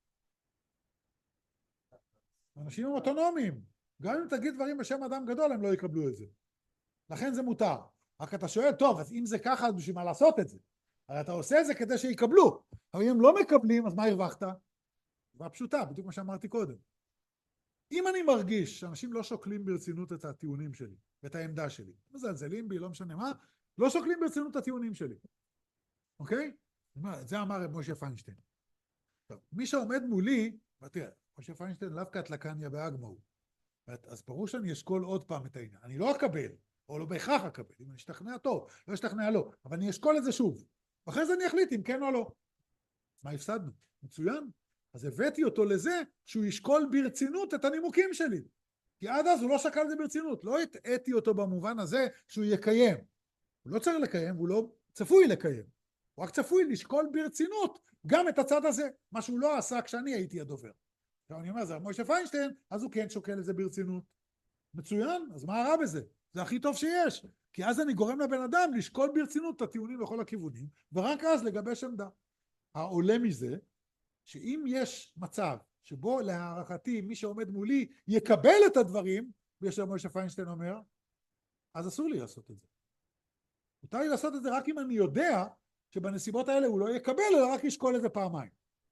אנשים הם אוטונומיים. גם אם תגיד דברים בשם אדם גדול, הם לא יקבלו את זה. לכן זה מותר. רק אתה שואל, טוב, אז אם זה ככה, אז בשביל מה לעשות את זה? הרי אתה עושה את זה כדי שיקבלו. אבל אם לא מקבלים, אז מה הרווחת? זה פשוטה, בדיוק מה שאמרתי קודם. אם אני מרגיש שאנשים לא שוקלים ברצינות את הטיעונים שלי, ואת העמדה שלי, מזלזלים בי, לא משנה מה, לא שוקלים ברצינות את הטיעונים שלי. אוקיי? את זה אמר משה פיינשטיין. טוב, מי שעומד מולי, ותראה, משה פיינשטיין לאו קטלקניה באגמהו. אז ברור שאני אשקול עוד פעם את העניין. אני לא אקבל, או לא בהכרח אקבל. אם אני אשתכנע טוב, לא אשתכנע לא. אבל אני אשקול את זה שוב. ואחרי זה אני אחליט אם כן או לא. מה הפסדנו? מצוין. אז הבאתי אותו לזה שהוא ישקול ברצינות את הנימוקים שלי. כי עד אז הוא לא שקל את זה ברצינות. לא הטעיתי אותו במובן הזה שהוא יקיים. הוא לא צריך לקיים, הוא לא צפוי לקיים. הוא רק צפוי לשקול ברצינות גם את הצד הזה, מה שהוא לא עשה כשאני הייתי הדובר. עכשיו אני אומר, זה מוישה פיינשטיין, אז הוא כן שוקל את זה ברצינות. מצוין, אז מה הרע בזה? זה הכי טוב שיש. כי אז אני גורם לבן אדם לשקול ברצינות את הטיעונים בכל הכיוונים, ורק אז לגבש עמדה. העולה מזה, שאם יש מצב שבו להערכתי מי שעומד מולי יקבל את הדברים, ויש מוישה פיינשטיין אומר, אז אסור לי לעשות את זה. מותר לי לעשות את זה רק אם אני יודע שבנסיבות האלה הוא לא יקבל, אלא רק ישקול את זה פעמיים.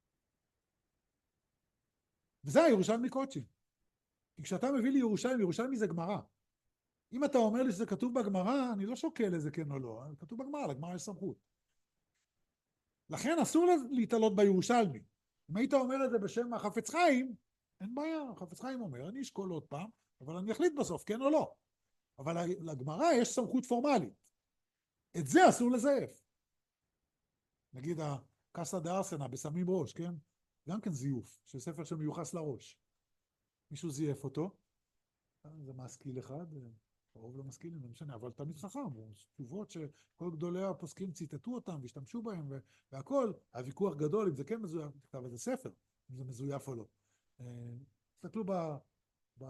וזה הירושלמי קודשי. כי כשאתה מביא לי ירושלמי, ירושלמי זה גמרא. אם אתה אומר לי שזה כתוב בגמרא, אני לא שוקל איזה כן או לא, כתוב בגמרא, לגמרא יש סמכות. לכן אסור להתעלות בירושלמי. אם היית אומר את זה בשם החפץ חיים, אין בעיה, החפץ חיים אומר, אני אשקול עוד פעם, אבל אני אחליט בסוף, כן או לא. אבל לגמרא יש סמכות פורמלית. את זה אסור לזייף. נגיד הקסה דה ארסנה בסמים ראש, כן? גם כן זיוף, של ספר שמיוחס לראש. מישהו זייף אותו, זה משכיל אחד, הרוב לא משכילים, לא משנה, אבל תמיד חכם, תשובות שכל גדולי הפוסקים ציטטו אותם והשתמשו בהם והכל, הוויכוח גדול אם זה כן מזויף, כתב איזה ספר, אם זה מזויף או לא. תסתכלו ב... ב...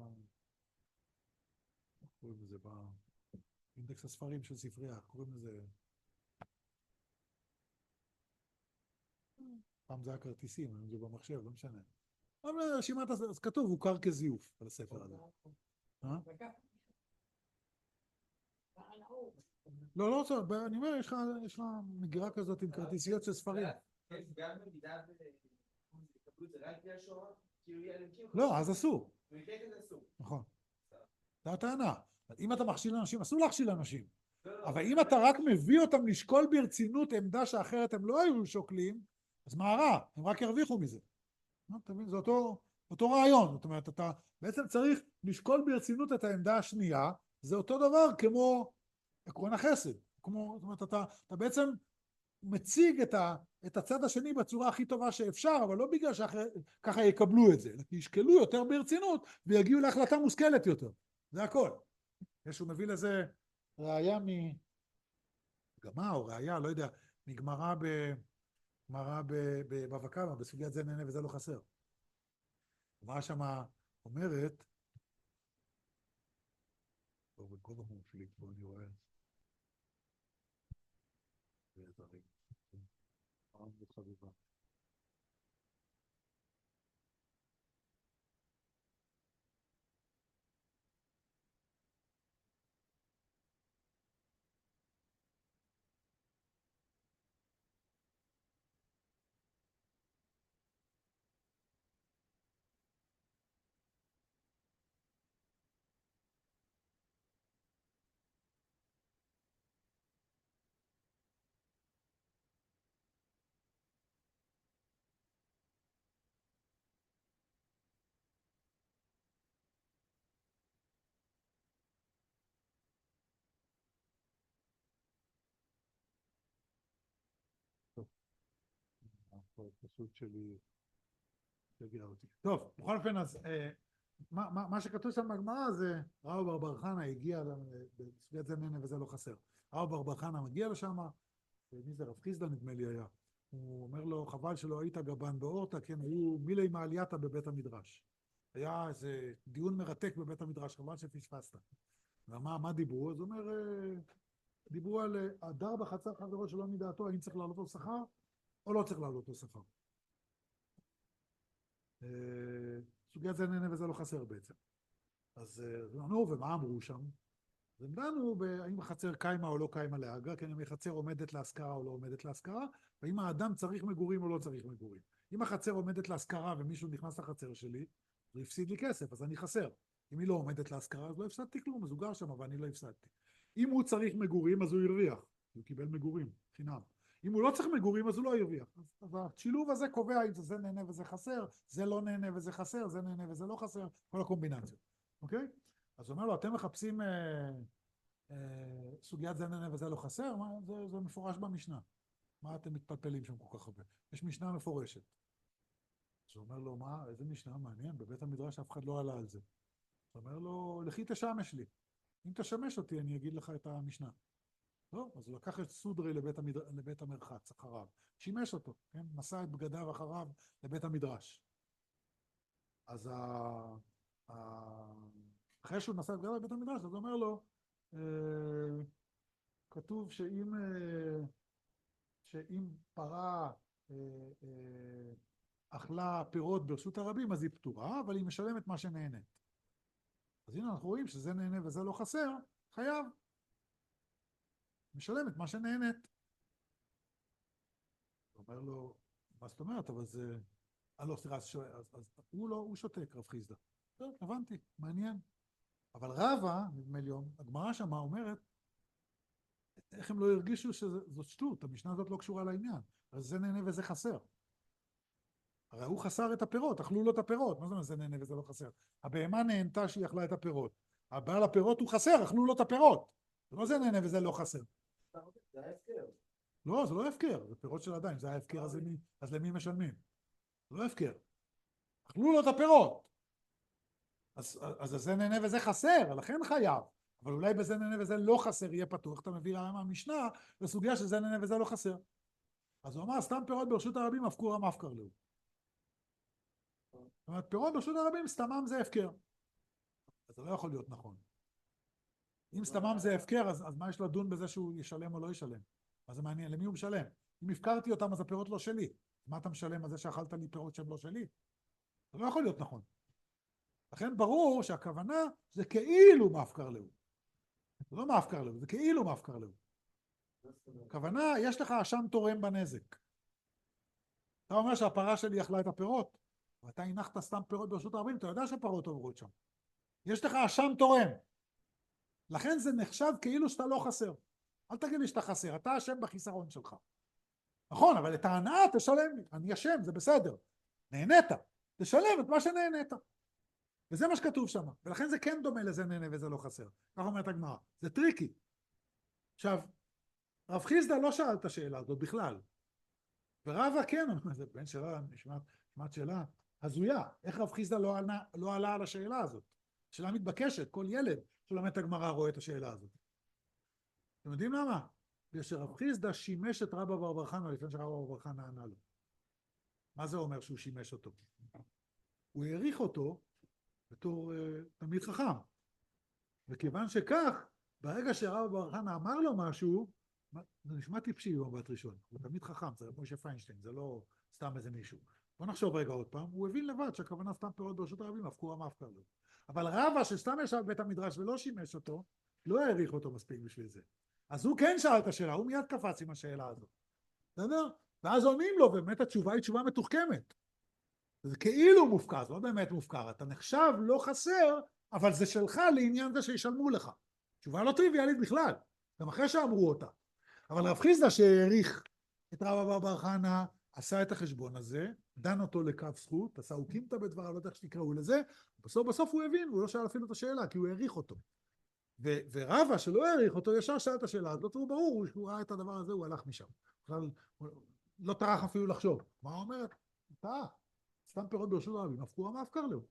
איך קוראים לזה? באינדקס הספרים של ספרייה, קוראים לזה... פעם זה היה כרטיסים, זה במחשב, לא משנה. אבל רשימת, אז כתוב, הוא קר כזיוף על הספר הזה. לא, לא רוצה, אני אומר, יש לך מגירה כזאת עם כרטיסיות של ספרים. גם במידה וקבלו את זה רק בגלל שואה, לא, אז אסור. נכון. זו הטענה. אם אתה מכשיל אנשים, אסור להכשיל אנשים. אבל אם אתה רק מביא אותם לשקול ברצינות עמדה שאחרת הם לא היו שוקלים, אז מה רע? הם רק ירוויחו מזה. זה אותו, אותו רעיון. זאת אומרת, אתה בעצם צריך לשקול ברצינות את העמדה השנייה, זה אותו דבר כמו עקרון החסד. כמו, זאת אומרת, אתה, אתה בעצם מציג את, ה, את הצד השני בצורה הכי טובה שאפשר, אבל לא בגלל שככה יקבלו את זה, אלא כי ישקלו יותר ברצינות ויגיעו להחלטה מושכלת יותר. זה הכל. יש הוא מביא לזה ראיה מגמה או ראיה, לא יודע, מגמרא ב... גמרא בבבא קמא, בסוגיית זה נהנה וזה לא חסר. הגמרא שמה אומרת, טוב, בכל כך מופליק, פה אני רואה. זה רגע. פעם וחביבה. הפשוט שלי תגיע אותי. טוב, בכל אופן, אז אה, מה, מה, מה שכתוב שם בגמרא זה רב בר בר חנא הגיע, בסוגיית זה נהנה וזה לא חסר. רב בר בר חנא מגיע לשם, ומי זה? רב חיסדא נדמה לי היה. הוא אומר לו, חבל שלא היית גבן באורתא, כן, היו מילי מעלייתא בבית המדרש. היה איזה דיון מרתק בבית המדרש, חבל שפספסת. ומה מה דיברו? אז הוא אומר, דיברו על הדר בחצר חברו שלא מדעתו, האם צריך לעלות לו שכר או לא צריך לעלות לו שכר. סוגיית זה נהנה וזה לא חסר בעצם. אז נו, ומה אמרו שם? הם דנו בהאם החצר קיימה או לא קיימה להגה, כן, אם החצר עומדת להשכרה או לא עומדת להשכרה, והאם האדם צריך מגורים או לא צריך מגורים. אם החצר עומדת להשכרה ומישהו נכנס לחצר שלי, הוא הפסיד לי כסף, אז אני חסר. אם היא לא עומדת להשכרה, אז לא הפסדתי כלום, אז הוא גר שם, אבל אני לא הפסדתי. אם הוא צריך מגורים, אז הוא הרוויח. הוא קיבל מגורים, חינם. אם הוא לא צריך מגורים, אז הוא לא ירוויח. אז, אז השילוב הזה קובע אם זה, זה נהנה וזה חסר, זה לא נהנה וזה חסר, זה נהנה וזה לא חסר, כל הקומבינציות. אוקיי? אז הוא אומר לו, אתם מחפשים אה, אה, סוגיית זה נהנה וזה לא חסר? מה, זה, זה מפורש במשנה. מה אתם מתפלפלים שם כל כך הרבה? יש משנה מפורשת. אז הוא אומר לו, מה, איזה משנה מעניין, בבית המדרש אף אחד לא עלה על זה. הוא אומר לו, לכי תשמש לי. אם תשמש אותי, אני אגיד לך את המשנה. לא, אז הוא לקח את סודרי לבית, המדר... לבית המרחץ אחריו, שימש אותו, כן? מסע את בגדיו אחריו לבית המדרש. אז ה... ה... אחרי שהוא נסע את בגדיו לבית המדרש, אז הוא אומר לו, אה... כתוב שאם, אה... שאם פרה אה... אה... אכלה פירות ברשות הרבים, אז היא פטורה, אבל היא משלמת מה שנהנית. אז הנה אנחנו רואים שזה נהנה וזה לא חסר, חייב. משלם את מה שנהנית. הוא אומר לו, מה זאת אומרת, אבל זה... אה לא, סליחה, אז, אז, אז הוא לא, הוא שותק, רב חיסדא. טוב, הבנתי, מעניין. אבל רבא, נדמה לי, הגמרא שמה אומרת, איך הם לא הרגישו שזאת שטות, המשנה הזאת לא קשורה לעניין. אז זה נהנה וזה חסר. הרי הוא חסר את הפירות, אכלו לו את הפירות. מה זאת אומרת, זה נהנה וזה לא חסר? הבהמה נהנתה שהיא אכלה את הפירות. הבעל הפירות הוא חסר, אכלו לו את הפירות. זה לא זה נהנה וזה לא חסר. זה היה הפקר. לא, זה לא הפקר, זה פירות של עדיין, זה היה הפקר, אז למי, אז למי משלמים? זה לא הפקר. אכלו לו את הפירות. אז, אז זה נהנה וזה חסר, לכן חייב. אבל אולי בזה נהנה וזה לא חסר, יהיה פתוח. אתה מביא רעיון מהמשנה לסוגיה שזה נהנה וזה לא חסר. אז הוא אמר, סתם פירות ברשות הרבים, הפקור המפקר לו. זאת אומרת, פירות ברשות הרבים, סתמם זה הפקר. אז זה לא יכול להיות נכון. אם סתמם זה הפקר, אז, אז מה יש לדון בזה שהוא ישלם או לא ישלם? מה זה מעניין? למי הוא משלם? אם הפקרתי אותם, אז הפירות לא שלי. מה אתה משלם על זה שאכלת לי פירות שהם לא שלי? זה לא יכול להיות נכון. לכן ברור שהכוונה זה כאילו מפקר לו. זה לא מפקר לו, זה כאילו מפקר לו. הכוונה, יש לך אשם תורם בנזק. אתה אומר שהפרה שלי אכלה את הפירות, ואתה הנחת סתם פירות ברשות הרבים, אתה יודע שהפרות עוברות שם. יש לך אשם תורם. לכן זה נחשב כאילו שאתה לא חסר. אל תגיד לי שאתה חסר, אתה אשם בחיסרון שלך. נכון, אבל את ההנאה תשלם לי. אני אשם, זה בסדר. נהנית, תשלם את מה שנהנית. וזה מה שכתוב שם. ולכן זה כן דומה לזה נהנה וזה לא חסר. כך אומרת הגמרא. זה טריקי. עכשיו, רב חיסדא לא שאל את השאלה הזאת בכלל. ורבא כן, זה בין שאלה, נשמעת, נשמעת שאלה הזויה. איך רב חיסדא לא עלה, לא עלה על השאלה הזאת? שאלה מתבקשת, כל ילד שלומד את הגמרא רואה את השאלה הזאת. אתם יודעים למה? בגלל שרב חיסדא שימש את רבא בר בר חנא לפני שרבא בר בר חנא ענה לו. מה זה אומר שהוא שימש אותו? הוא העריך אותו בתור uh, תלמיד חכם. וכיוון שכך, ברגע שרבא בר חנא אמר לו משהו, זה נשמע טיפשי במבט ראשון. הוא תלמיד חכם, זה משה פיינשטיין, זה לא סתם איזה מישהו. בוא נחשוב רגע עוד פעם, הוא הבין לבד שהכוונה סתם פירות ברשות הרבים, הפקור המפקר לו. אבל רבא שסתם ישב בבית המדרש ולא שימש אותו, לא העריך אותו מספיק בשביל זה. אז הוא כן שאל את השאלה, הוא מיד קפץ עם השאלה הזאת. בסדר? ואז עונים לו, ובאמת התשובה היא תשובה מתוחכמת. זה כאילו מופקר, זה לא באמת מופקר, אתה נחשב לא חסר, אבל זה שלך לעניין זה שישלמו לך. תשובה לא טריוויאלית בכלל, גם אחרי שאמרו אותה. אבל רב חיסדא שהעריך את רבא בר בר חנא, עשה את החשבון הזה, דן אותו לקו זכות, עשה אוקימתא בדבריו, לא יודע איך שתקראו לזה, בסוף בסוף הוא הבין, הוא לא שאל אפילו את השאלה, כי הוא העריך אותו. ו- ורבא שלא העריך אותו, ישר שאל את השאלה הזאת, הוא ברור, שהוא ראה את הדבר הזה, הוא הלך משם. בכלל, לא טרח אפילו לחשוב. מה אומרת? טעה. סתם פירות ברשות הרבים, הפקור המפקר לו.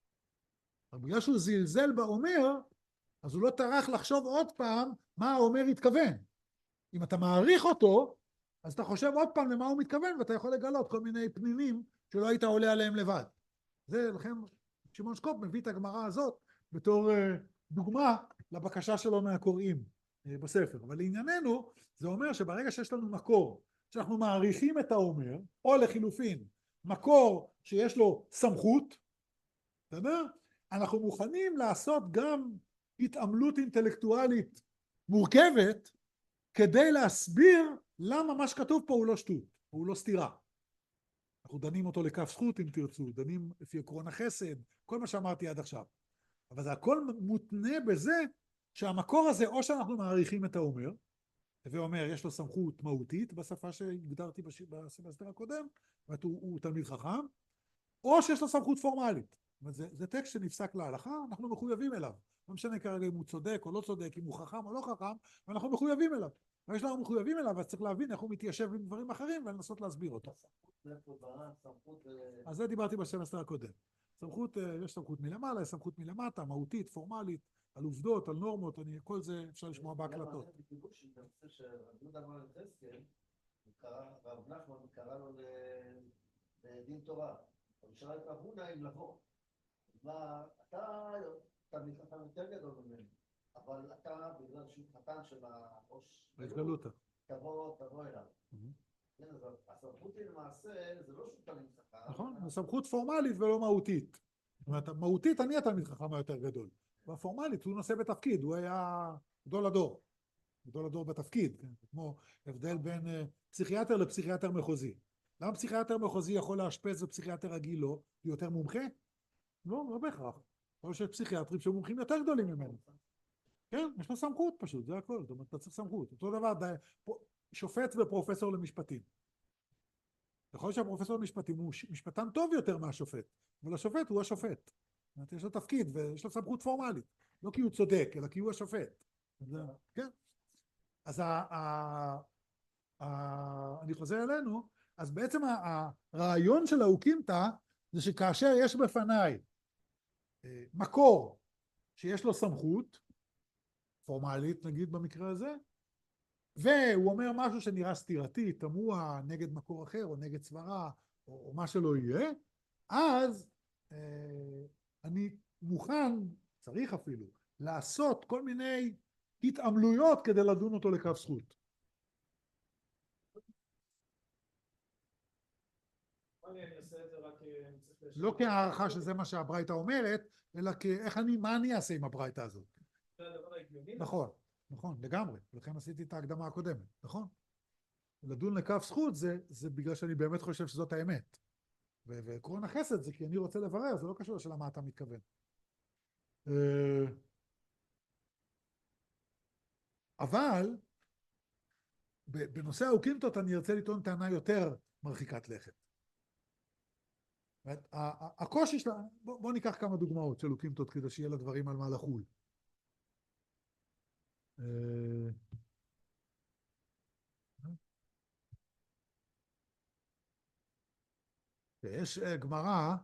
אבל בגלל שהוא זלזל באומר, אז הוא לא טרח לחשוב עוד פעם מה האומר התכוון. אם אתה מעריך אותו, אז אתה חושב עוד פעם למה הוא מתכוון, ואתה יכול לגלות כל מיני פנינים שלא היית עולה עליהם לבד. זה לכן שמעון שקופ מביא את הגמרא הזאת בתור דוגמה לבקשה שלו מהקוראים בספר. אבל לענייננו, זה אומר שברגע שיש לנו מקור, שאנחנו מעריכים את האומר, או לחילופין, מקור שיש לו סמכות, בסדר? אנחנו מוכנים לעשות גם התעמלות אינטלקטואלית מורכבת, כדי להסביר למה מה שכתוב פה הוא לא שטות, הוא לא סתירה. אנחנו דנים אותו לכף זכות אם תרצו, דנים לפי עקרון החסד, כל מה שאמרתי עד עכשיו. אבל זה הכל מותנה בזה שהמקור הזה, או שאנחנו מעריכים את האומר, ואומר יש לו סמכות מהותית בשפה שהגדרתי בסמסטר הקודם, זאת אומרת הוא, הוא תלמיד חכם, או שיש לו סמכות פורמלית. זאת אומרת, זה, זה טקסט שנפסק להלכה, אנחנו מחויבים אליו. לא משנה כרגע אם הוא צודק או לא צודק, אם הוא חכם או לא חכם, ואנחנו מחויבים אליו. אבל יש לנו מחויבים אליו, אז צריך להבין איך הוא מתיישב עם דברים אחרים ולנסות להסביר אותו. סמכות ברק, סמכות... אז זה דיברתי בסמסטר הקודם. סמכות, יש סמכות מלמעלה, יש סמכות מלמטה, מהותית, פורמלית, על עובדות, על נורמות, אני, כל זה אפשר לשמוע בהקלטות. רב נחמן קרא לו לדין תורה. הוא שאל את רב הונא אם לבוא. מה, אתה אתה יותר גדול ממנו, אבל אתה בגלל שהוא חתן של הראש... ההתגלותא. תבוא, תבוא אליו. כן, אז הסמכות היא למעשה, זה לא שהוא תלמיד חכם. נכון, זו סמכות פורמלית ולא מהותית. זאת אומרת, מהותית אני התלמיד חכם היותר גדול. והפורמלית הוא נושא בתפקיד, הוא היה גדול הדור. גדול הדור בתפקיד, כן? כמו הבדל בין uh, פסיכיאטר לפסיכיאטר מחוזי. למה פסיכיאטר מחוזי יכול לאשפז ופסיכיאטר רגיל לא? הוא יותר מומחה? לא, לא בהכרח. או שיש פסיכיאטרים שמומחים יותר גדולים ממנו. כן, יש לו סמכות פשוט, זה הכל. זאת אומרת, אתה צריך סמכות. אותו דבר, די, שופט ופרופסור למשפטים. יכול להיות שהפרופסור למשפטים הוא משפטן טוב יותר מהשופט, אבל השופט הוא השופט. זאת אומרת, יש לו תפקיד ויש לו סמכות פורמלית. לא כי הוא צודק, אלא כי הוא השופט. כן. אז ה, ה, ה, אני חוזר אלינו, אז בעצם הרעיון של האוקימתא זה שכאשר יש בפניי מקור שיש לו סמכות, פורמלית נגיד במקרה הזה, והוא אומר משהו שנראה סתירתי, תמוה, נגד מקור אחר או נגד סברה או, או מה שלא יהיה, אז אה, אני מוכן, צריך אפילו, לעשות כל מיני התעמלויות כדי לדון אותו לכף זכות. לא כהערכה שזה מה שהברייתא אומרת, אלא כאיך אני, מה אני אעשה עם הברייתא הזאת. נכון, נכון, לגמרי, ולכן עשיתי את ההקדמה הקודמת, נכון? לדון לכף זכות זה, זה בגלל שאני באמת חושב שזאת האמת. ועקרון החסד זה כי אני רוצה לברר, זה לא קשור לשאלה מה אתה מתכוון. אבל בנושא האוקימתות אני ארצה לטעון טענה יותר מרחיקת לכת. הקושי שלה, בוא ניקח כמה דוגמאות של אוקימתות כדי שיהיה לדברים על מה לחול. יש גמרא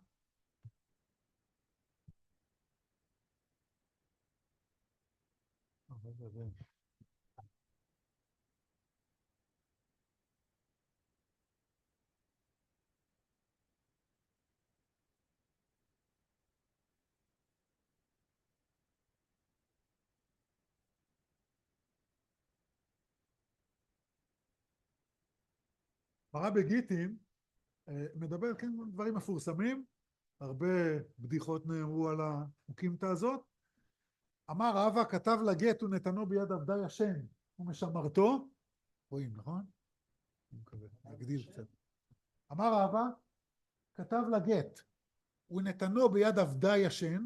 גמרא בגיטין מדבר, כן, דברים מפורסמים, הרבה בדיחות נאמרו על האוקימתא הזאת. אמר רבא, כתב לגט ונתנו ביד עבדי ישן ומשמרתו, רואים, נכון? אני מקווה, נגדיל קצת. אמר רבא, כתב לגט ונתנו ביד עבדי ישן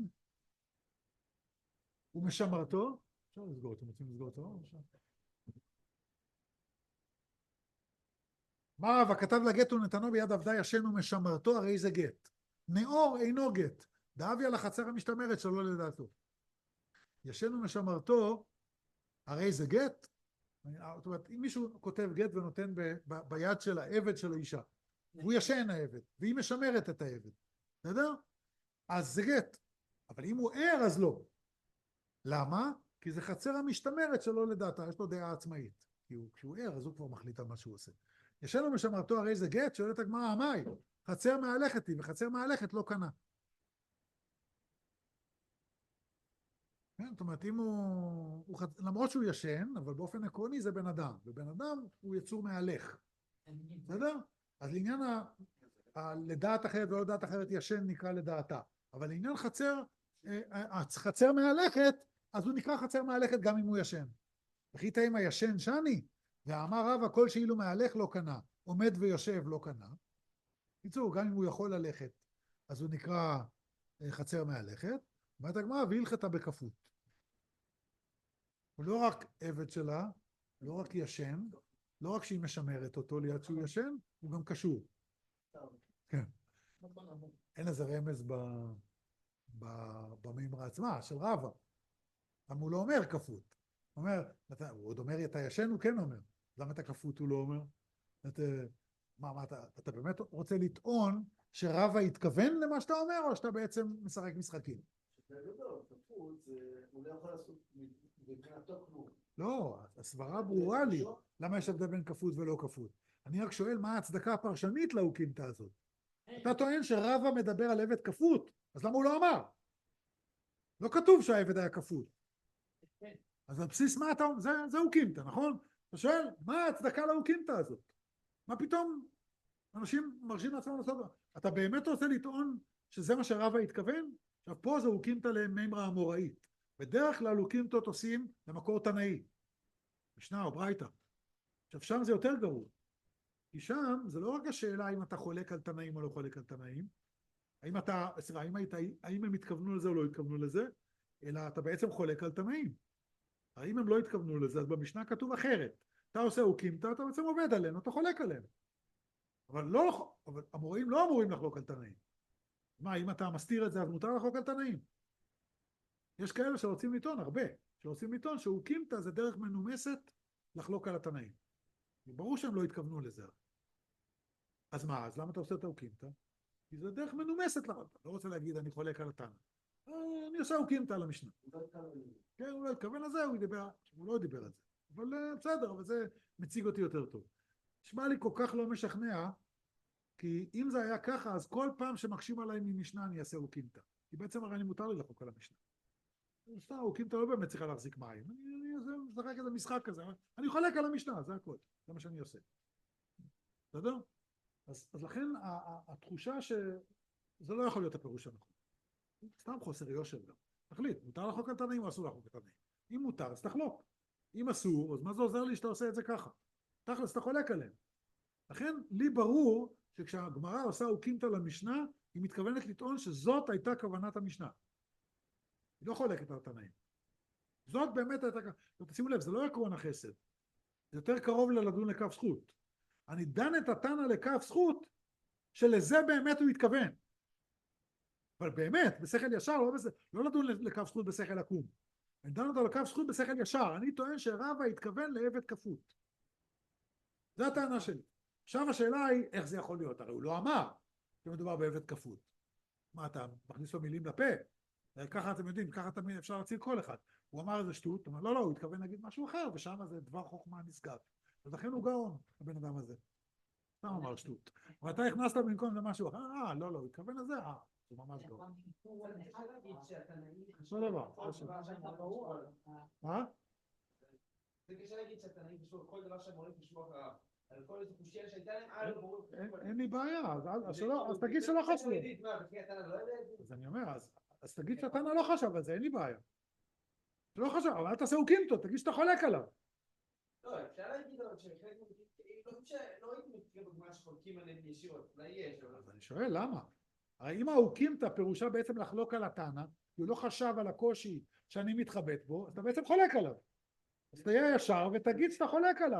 ומשמרתו, אפשר לסגור, אתם רוצים לסגור את האור? אמר רבא, כתב לגט ונתנו ביד עבדי ישן ומשמרתו, הרי זה גט. נאור אינו גט, דאבי על החצר המשתמרת שלא לדעתו. ישן ומשמרתו, הרי זה גט. זאת אומרת, אם מישהו כותב גט ונותן ב, ב, ביד של העבד של האישה, הוא ישן העבד, והיא משמרת את העבד, בסדר? אז זה גט. אבל אם הוא ער, אז לא. למה? כי זה חצר המשתמרת שלא לדעתה, יש לו דעה עצמאית. כי הוא, כשהוא ער, אז הוא כבר מחליט על מה שהוא עושה. ישן ומשמרתו, הרי זה גט, שואלת הגמרא, מאי? חצר מהלכת היא, וחצר מהלכת לא קנה. כן, זאת אומרת, אם הוא, הוא, למרות שהוא ישן, אבל באופן עקרוני זה בן אדם, ובן אדם הוא יצור מהלך. בסדר? אז לעניין ה, ה, לדעת אחרת ולא לדעת אחרת ישן נקרא לדעתה. אבל לעניין חצר, חצר מהלכת, אז הוא נקרא חצר מהלכת גם אם הוא ישן. וכי תאם הישן שני, ואמר רבא כל שאילו מהלך לא קנה, עומד ויושב לא קנה. קיצור, גם אם הוא יכול ללכת, אז הוא נקרא חצר מהלכת. אומרת הגמרא, והלכתה בכפות. הוא לא רק עבד שלה, לא רק ישן, לא רק שהיא משמרת אותו ליד שהוא ישן, הוא גם קשור. כן. אין איזה רמז ב... ב... במימרה עצמה של רבא. אבל הוא לא אומר כפות. אומר, אתה, הוא עוד אומר, אתה ישן, הוא כן אומר. למה אתה כפות, הוא לא אומר? אתה, מה, מה, אתה, אתה באמת רוצה לטעון שרבא התכוון למה שאתה אומר, או שאתה בעצם משחק משחקים? בגדול, כפות, זה- הוא לא יכול לעשות מבחינתו כלום. לא, הסברה ברורה לי. למה יש הבדל בין כפות ולא כפות? אני רק שואל מה ההצדקה הפרשנית לאוקימתא הזאת. אתה טוען שרבא מדבר על עבד כפות, אז למה הוא לא אמר? לא כתוב שהעבד היה כפות. אז על בסיס מה אתה אומר? זה, זה אוקימתא, נכון? אתה שואל, מה ההצדקה לאוקימתא הזאת? מה פתאום אנשים מרשים לעצמם לעשות? אתה באמת רוצה לטעון שזה מה שרבא התכוון? עכשיו פה זה אוקימתא למימרא אמוראית. בדרך כלל אוקימתות עושים למקור תנאי. משנה או ברייתא. עכשיו שם זה יותר גרוע. כי שם זה לא רק השאלה האם אתה חולק על תנאים או לא חולק על תנאים, האם אתה, סליחה, האם, היית, האם הם התכוונו לזה או לא התכוונו לזה, אלא אתה בעצם חולק על תנאים. האם הם לא התכוונו לזה, אז במשנה כתוב אחרת. אתה עושה אוקימתא, אתה בעצם עובד עלינו, אתה חולק עלינו. אבל לא, אבל המוראים לא אמורים לחלוק על תנאים. מה, אם אתה מסתיר את זה, אז מותר לחלוק על תנאים. יש כאלה שרוצים לטעון, הרבה, שרוצים לטעון שאוקימתא זה דרך מנומסת לחלוק על התנאים. ברור שהם לא התכוונו לזה. אז מה, אז למה אתה עושה את האוקימתא? כי זה דרך מנומסת לך. אתה לא רוצה להגיד, אני חולק על התנא. אני עושה אוקימתא על המשנה. כן, הוא לא התכוון לזה, הוא דיבר, הוא לא דיבר על זה. אבל בסדר, אבל זה מציג אותי יותר טוב. נשמע לי כל כך לא משכנע, כי אם זה היה ככה, אז כל פעם שמקשים עליי ממשנה אני אעשה אוקימתא. כי בעצם הרי אני מותר לי לחוק על המשנה. סתם, אוקימתא לא באמת צריכה להחזיק מים. אני משחק איזה משחק כזה. אני חולק על המשנה, זה הכל. זה מה שאני עושה. בסדר? אז, אז לכן התחושה שזה לא יכול להיות הפירוש הנכון. סתם חוסר יושר גם. תחליט, מותר לחוק על תנאים או אסור לחוק על תנאים? אם מותר, אז תחלוק. אם אסור, אז מה זה עוזר לי שאתה עושה את זה ככה? תכלס, אתה חולק עליהם. לכן, לי ברור שכשהגמרא עושה אוקימתא למשנה, היא מתכוונת לטעון שזאת הייתה כוונת המשנה. היא לא חולקת על התנאים. זאת באמת הייתה... תשימו לב, זה לא עקרון החסד. זה יותר קרוב ללדון לכף זכות. אני דן את התנא לכף זכות, שלזה באמת הוא התכוון. אבל באמת, בשכל ישר, לא, בש... לא לדון לכף זכות בשכל עקום. אני דן אותו לכף זכות בשכל ישר. אני טוען שרבא התכוון לעבד כפות. זו הטענה שלי. עכשיו השאלה היא, איך זה יכול להיות? הרי הוא לא אמר שמדובר בעבד כפות. מה, אתה מכניס לו מילים לפה? ככה אתם יודעים, ככה תמיד אפשר להציל כל אחד. הוא אמר איזה שטות, הוא אומר, לא, לא, הוא התכוון להגיד משהו אחר, ושם זה דבר חוכמה נשגב. אז לכן הוא גאון, הבן אדם הזה. אתה אמר שטות. ואתה הכנסת במקום למשהו אחר, אה, לא, לא, הוא התכוון לזה, אה, הוא ממש גאון. לא דבר. מה? זה קשה להגיד שהתנאים פשוט, כל דבר שהם רואים לשמוע הרב. על כל איזה חושייה שהייתה להם, אה, לא ברור. אין לי בעיה, אז תגיד שלא חשבו. אז אז אני אומר, אז תגיד שהתנא לא חשב על זה, אין לי בעיה. לא חשב, אבל אל תעשה אוקימתא, תגיד שאתה חולק עליו. לא, אפשר להגיד אבל שחלק לא ראיתי מקרה בגמרא שחולקים עליהם ישירות, אולי יש. אז אני שואל, למה? הרי אם האוקימתא פירושה בעצם לחלוק על התנא, הוא לא חשב על הקושי שאני מתחבט בו, אז אתה בעצם חולק עליו. אז תהיה ישר ותגיד שאתה חולק עליו.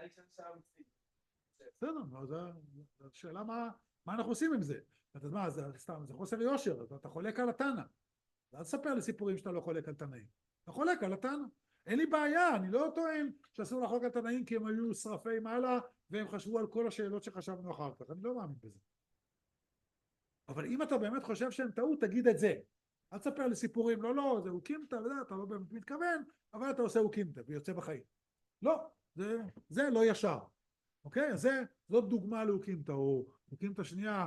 בסדר, זו שאלה מה אנחנו עושים עם זה. אתה יודע מה, זה חוסר יושר, אתה חולק על התנא. אל תספר לי סיפורים שאתה לא חולק על תנאים. אתה חולק על התנא. אין לי בעיה, אני לא טוען שאסור לחלוק על תנאים כי הם היו שרפי מעלה והם חשבו על כל השאלות שחשבנו אחר כך. אני לא מאמין בזה. אבל אם אתה באמת חושב שהם טעו, תגיד את זה. אל תספר לי סיפורים, לא, לא, זה אוקימתא, אתה לא באמת מתכוון, אבל אתה עושה אוקימתא ויוצא בחיים. לא, זה, זה לא ישר. אוקיי? אז זה, זאת דוגמה לאוקימתא, או אוקימתא שנייה.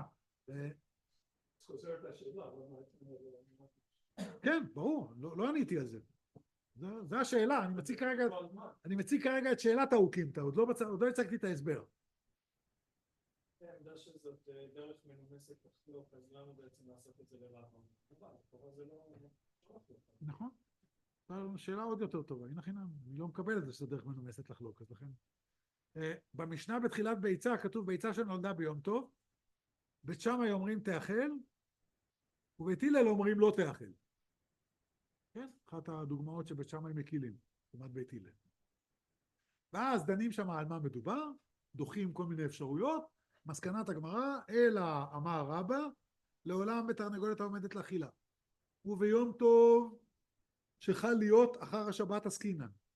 כן, ברור, לא, לא עניתי על זה. זו, זו השאלה, אני מציג כרגע, אני מציג כרגע את שאלת האוקימתא, עוד לא, עוד לא הצגתי את ההסבר. כן, אני יודע שזאת דרך מנומסת לחלוק, אז למה בעצם לעשות את זה לרעבון? זה לא... נכון. שאלה עוד יותר טובה, הנה חינם, אני לא מקבל את זה שזו דרך מנומסת לחלוק, אז לכן. במשנה בתחילת ביצה כתוב ביצה שנולדה ביום טוב, בית שמאי אומרים תאכל, ובית הלל אומרים לא תאכל. כן? אחת הדוגמאות שבית שמאי מקילים, לעומת בית הלל. ואז דנים שם על מה מדובר, דוחים כל מיני אפשרויות, מסקנת הגמרא, אלא אמר רבא, לעולם בתרנגולת העומדת לאכילה. וביום טוב שחל להיות אחר השבת עסקינן.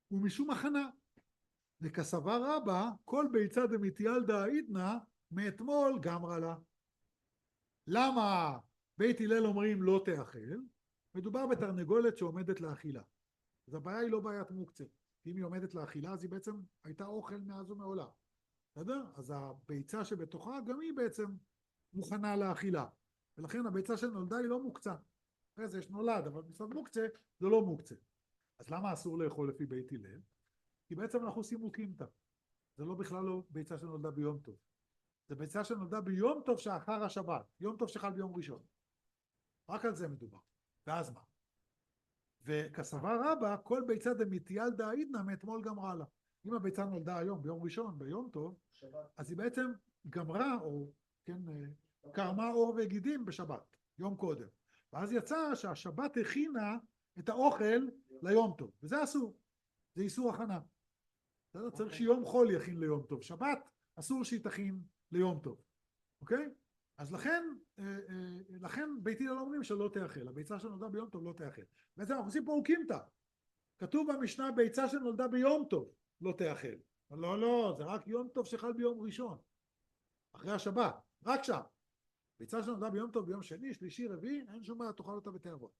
ומשום הכנה. וכסבר רבא, כל ביצה דמתיילדא עידנא, מאתמול גמרא לה. למה בית הלל אומרים לא תאכל? מדובר בתרנגולת שעומדת לאכילה. אז הבעיה היא לא בעיית מוקצה. אם היא עומדת לאכילה, אז היא בעצם הייתה אוכל מאז ומעולם. בסדר? אז הביצה שבתוכה גם היא בעצם מוכנה לאכילה. ולכן הביצה שנולדה היא לא מוקצה. אחרי זה יש נולד, אבל מצד מוקצה זה לא מוקצה. אז למה אסור לאכול לפי בית הלל? כי בעצם אנחנו עושים מוקימתא. זה לא בכלל לא ביצה שנולדה ביום טוב. זה ביצה שנולדה ביום טוב שאחר השבת. יום טוב שחל ביום ראשון. רק על זה מדובר. ואז מה? וכסבר רבא, כל ביצה דמתיילדא עידנא מאתמול גמרא לה. אם הביצה נולדה היום, ביום ראשון, ביום טוב, שבת. אז היא בעצם גמרה, או כן, קרמה עור וגידים בשבת, יום קודם. ואז יצא שהשבת הכינה את האוכל ליום טוב, וזה אסור. זה איסור הכנה. בסדר? צריך שיום חול יכין ליום טוב. שבת אסור שהיא תכין ליום טוב. אוקיי? אז לכן, לכן בית הלל אומרים שלא תאכל. הביצה שנולדה ביום טוב לא תאכל. בעצם אנחנו עושים פה אוקימתא. כתוב במשנה ביצה שנולדה ביום טוב לא תאכל. לא, לא, זה רק יום טוב שחל ביום ראשון. אחרי השבת. רק שם. ביצה שנולדה ביום טוב ביום שני, שלישי, רביעי, אין שום בעיה, תאכל אותה בתיאבון.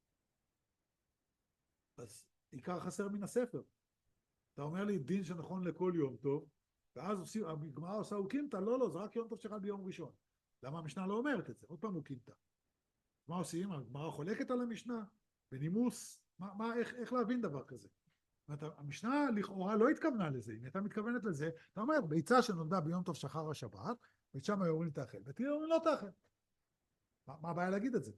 אז עיקר חסר מן הספר. אתה אומר לי דין שנכון לכל יום טוב, ואז הגמרא עושה אוקימתא, לא, לא, זה רק יום טוב שחל ביום ראשון. למה המשנה לא אומרת את זה? עוד פעם אוקימתא. מה עושים? הגמרא חולקת על המשנה, בנימוס, מה, מה, איך, איך להבין דבר כזה? זאת אומרת, המשנה לכאורה לא התכוונה לזה, אם הייתה מתכוונת לזה, אתה אומר, ביצה שנולדה ביום טוב שחר השבת, ושם היו אומרים תאכל, ותהיה אומרים לא תאכל. מה, מה הבעיה להגיד את זה?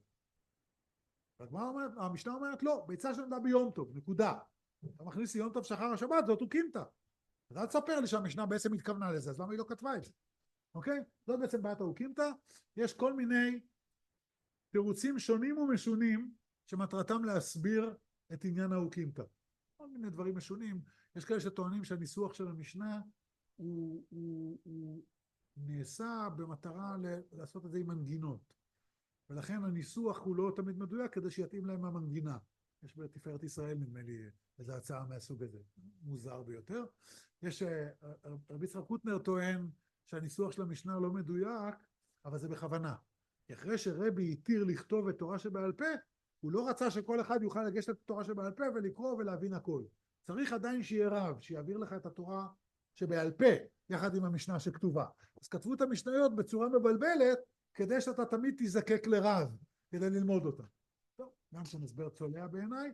אומרת, המשנה אומרת לא, ביצה שנולדה ביום טוב, נקודה. אתה מכניס לי יום טוב שחר השבת, זאת אוקימתא. אז אל תספר לי שהמשנה בעצם התכוונה לזה, אז למה היא לא כתבה את זה? אוקיי? זאת בעצם בעיית האוקימתא. יש כל מיני תירוצים שונים ומשונים שמטרתם להסביר את עניין האוקימתא. כל מיני דברים משונים. יש כאלה שטוענים שהניסוח של המשנה הוא, הוא, הוא נעשה במטרה לעשות את זה עם מנגינות. ולכן הניסוח הוא לא תמיד מדויק כדי שיתאים להם המנגינה. יש בתפארת ישראל נדמה לי איזו הצעה מהסוג הזה, מוזר ביותר. יש, רבי יצחק קוטנר טוען שהניסוח של המשנה לא מדויק, אבל זה בכוונה. אחרי שרבי התיר לכתוב את תורה שבעל פה, הוא לא רצה שכל אחד יוכל לגשת את התורה שבעל פה ולקרוא ולהבין הכל. צריך עדיין שיהיה רב, שיעביר לך את התורה שבעל פה, יחד עם המשנה שכתובה. אז כתבו את המשניות בצורה מבלבלת, כדי שאתה תמיד תזקק לרב, כדי ללמוד אותה. טוב, גם שם הסבר צולע בעיניי,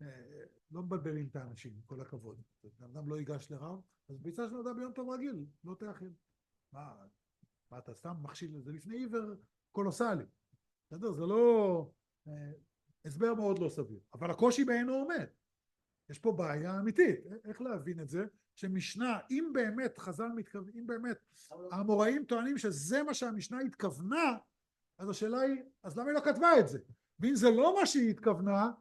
לא מבלבלים את האנשים, עם כל הכבוד. אדם לא ייגש לרב, אז ביצה שנולדה ביום טוב רגיל, לא תאכל. מה, מה אתה סתם מכשיל את זה לפני עיוור קולוסלי. בסדר, זה לא... הסבר מאוד לא סביר. אבל הקושי בעינו עומד. יש פה בעיה אמיתית. איך להבין את זה? שמשנה, אם באמת חז"ל מתכוון, אם באמת האמוראים טוענים שזה מה שהמשנה התכוונה, אז השאלה היא, אז למה היא לא כתבה את זה? ואם זה לא מה שהיא התכוונה,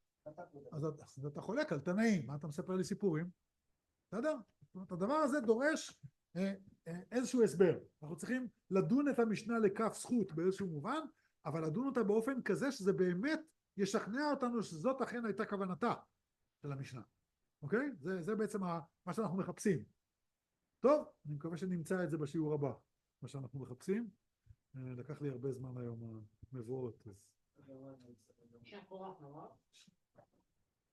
אז, אז אתה חולק על תנאים. מה אתה מספר לי סיפורים? בסדר? זאת אומרת, הדבר הזה דורש אה, אה, איזשהו הסבר. אנחנו צריכים לדון את המשנה לכף זכות באיזשהו מובן, אבל לדון אותה באופן כזה שזה באמת ישכנע אותנו שזאת אכן הייתה כוונתה של המשנה. אוקיי? זה, זה בעצם מה שאנחנו מחפשים. טוב, אני מקווה שנמצא את זה בשיעור הבא, מה שאנחנו מחפשים. לקח לי הרבה זמן היום המבואות. אז... שחורה, נורא.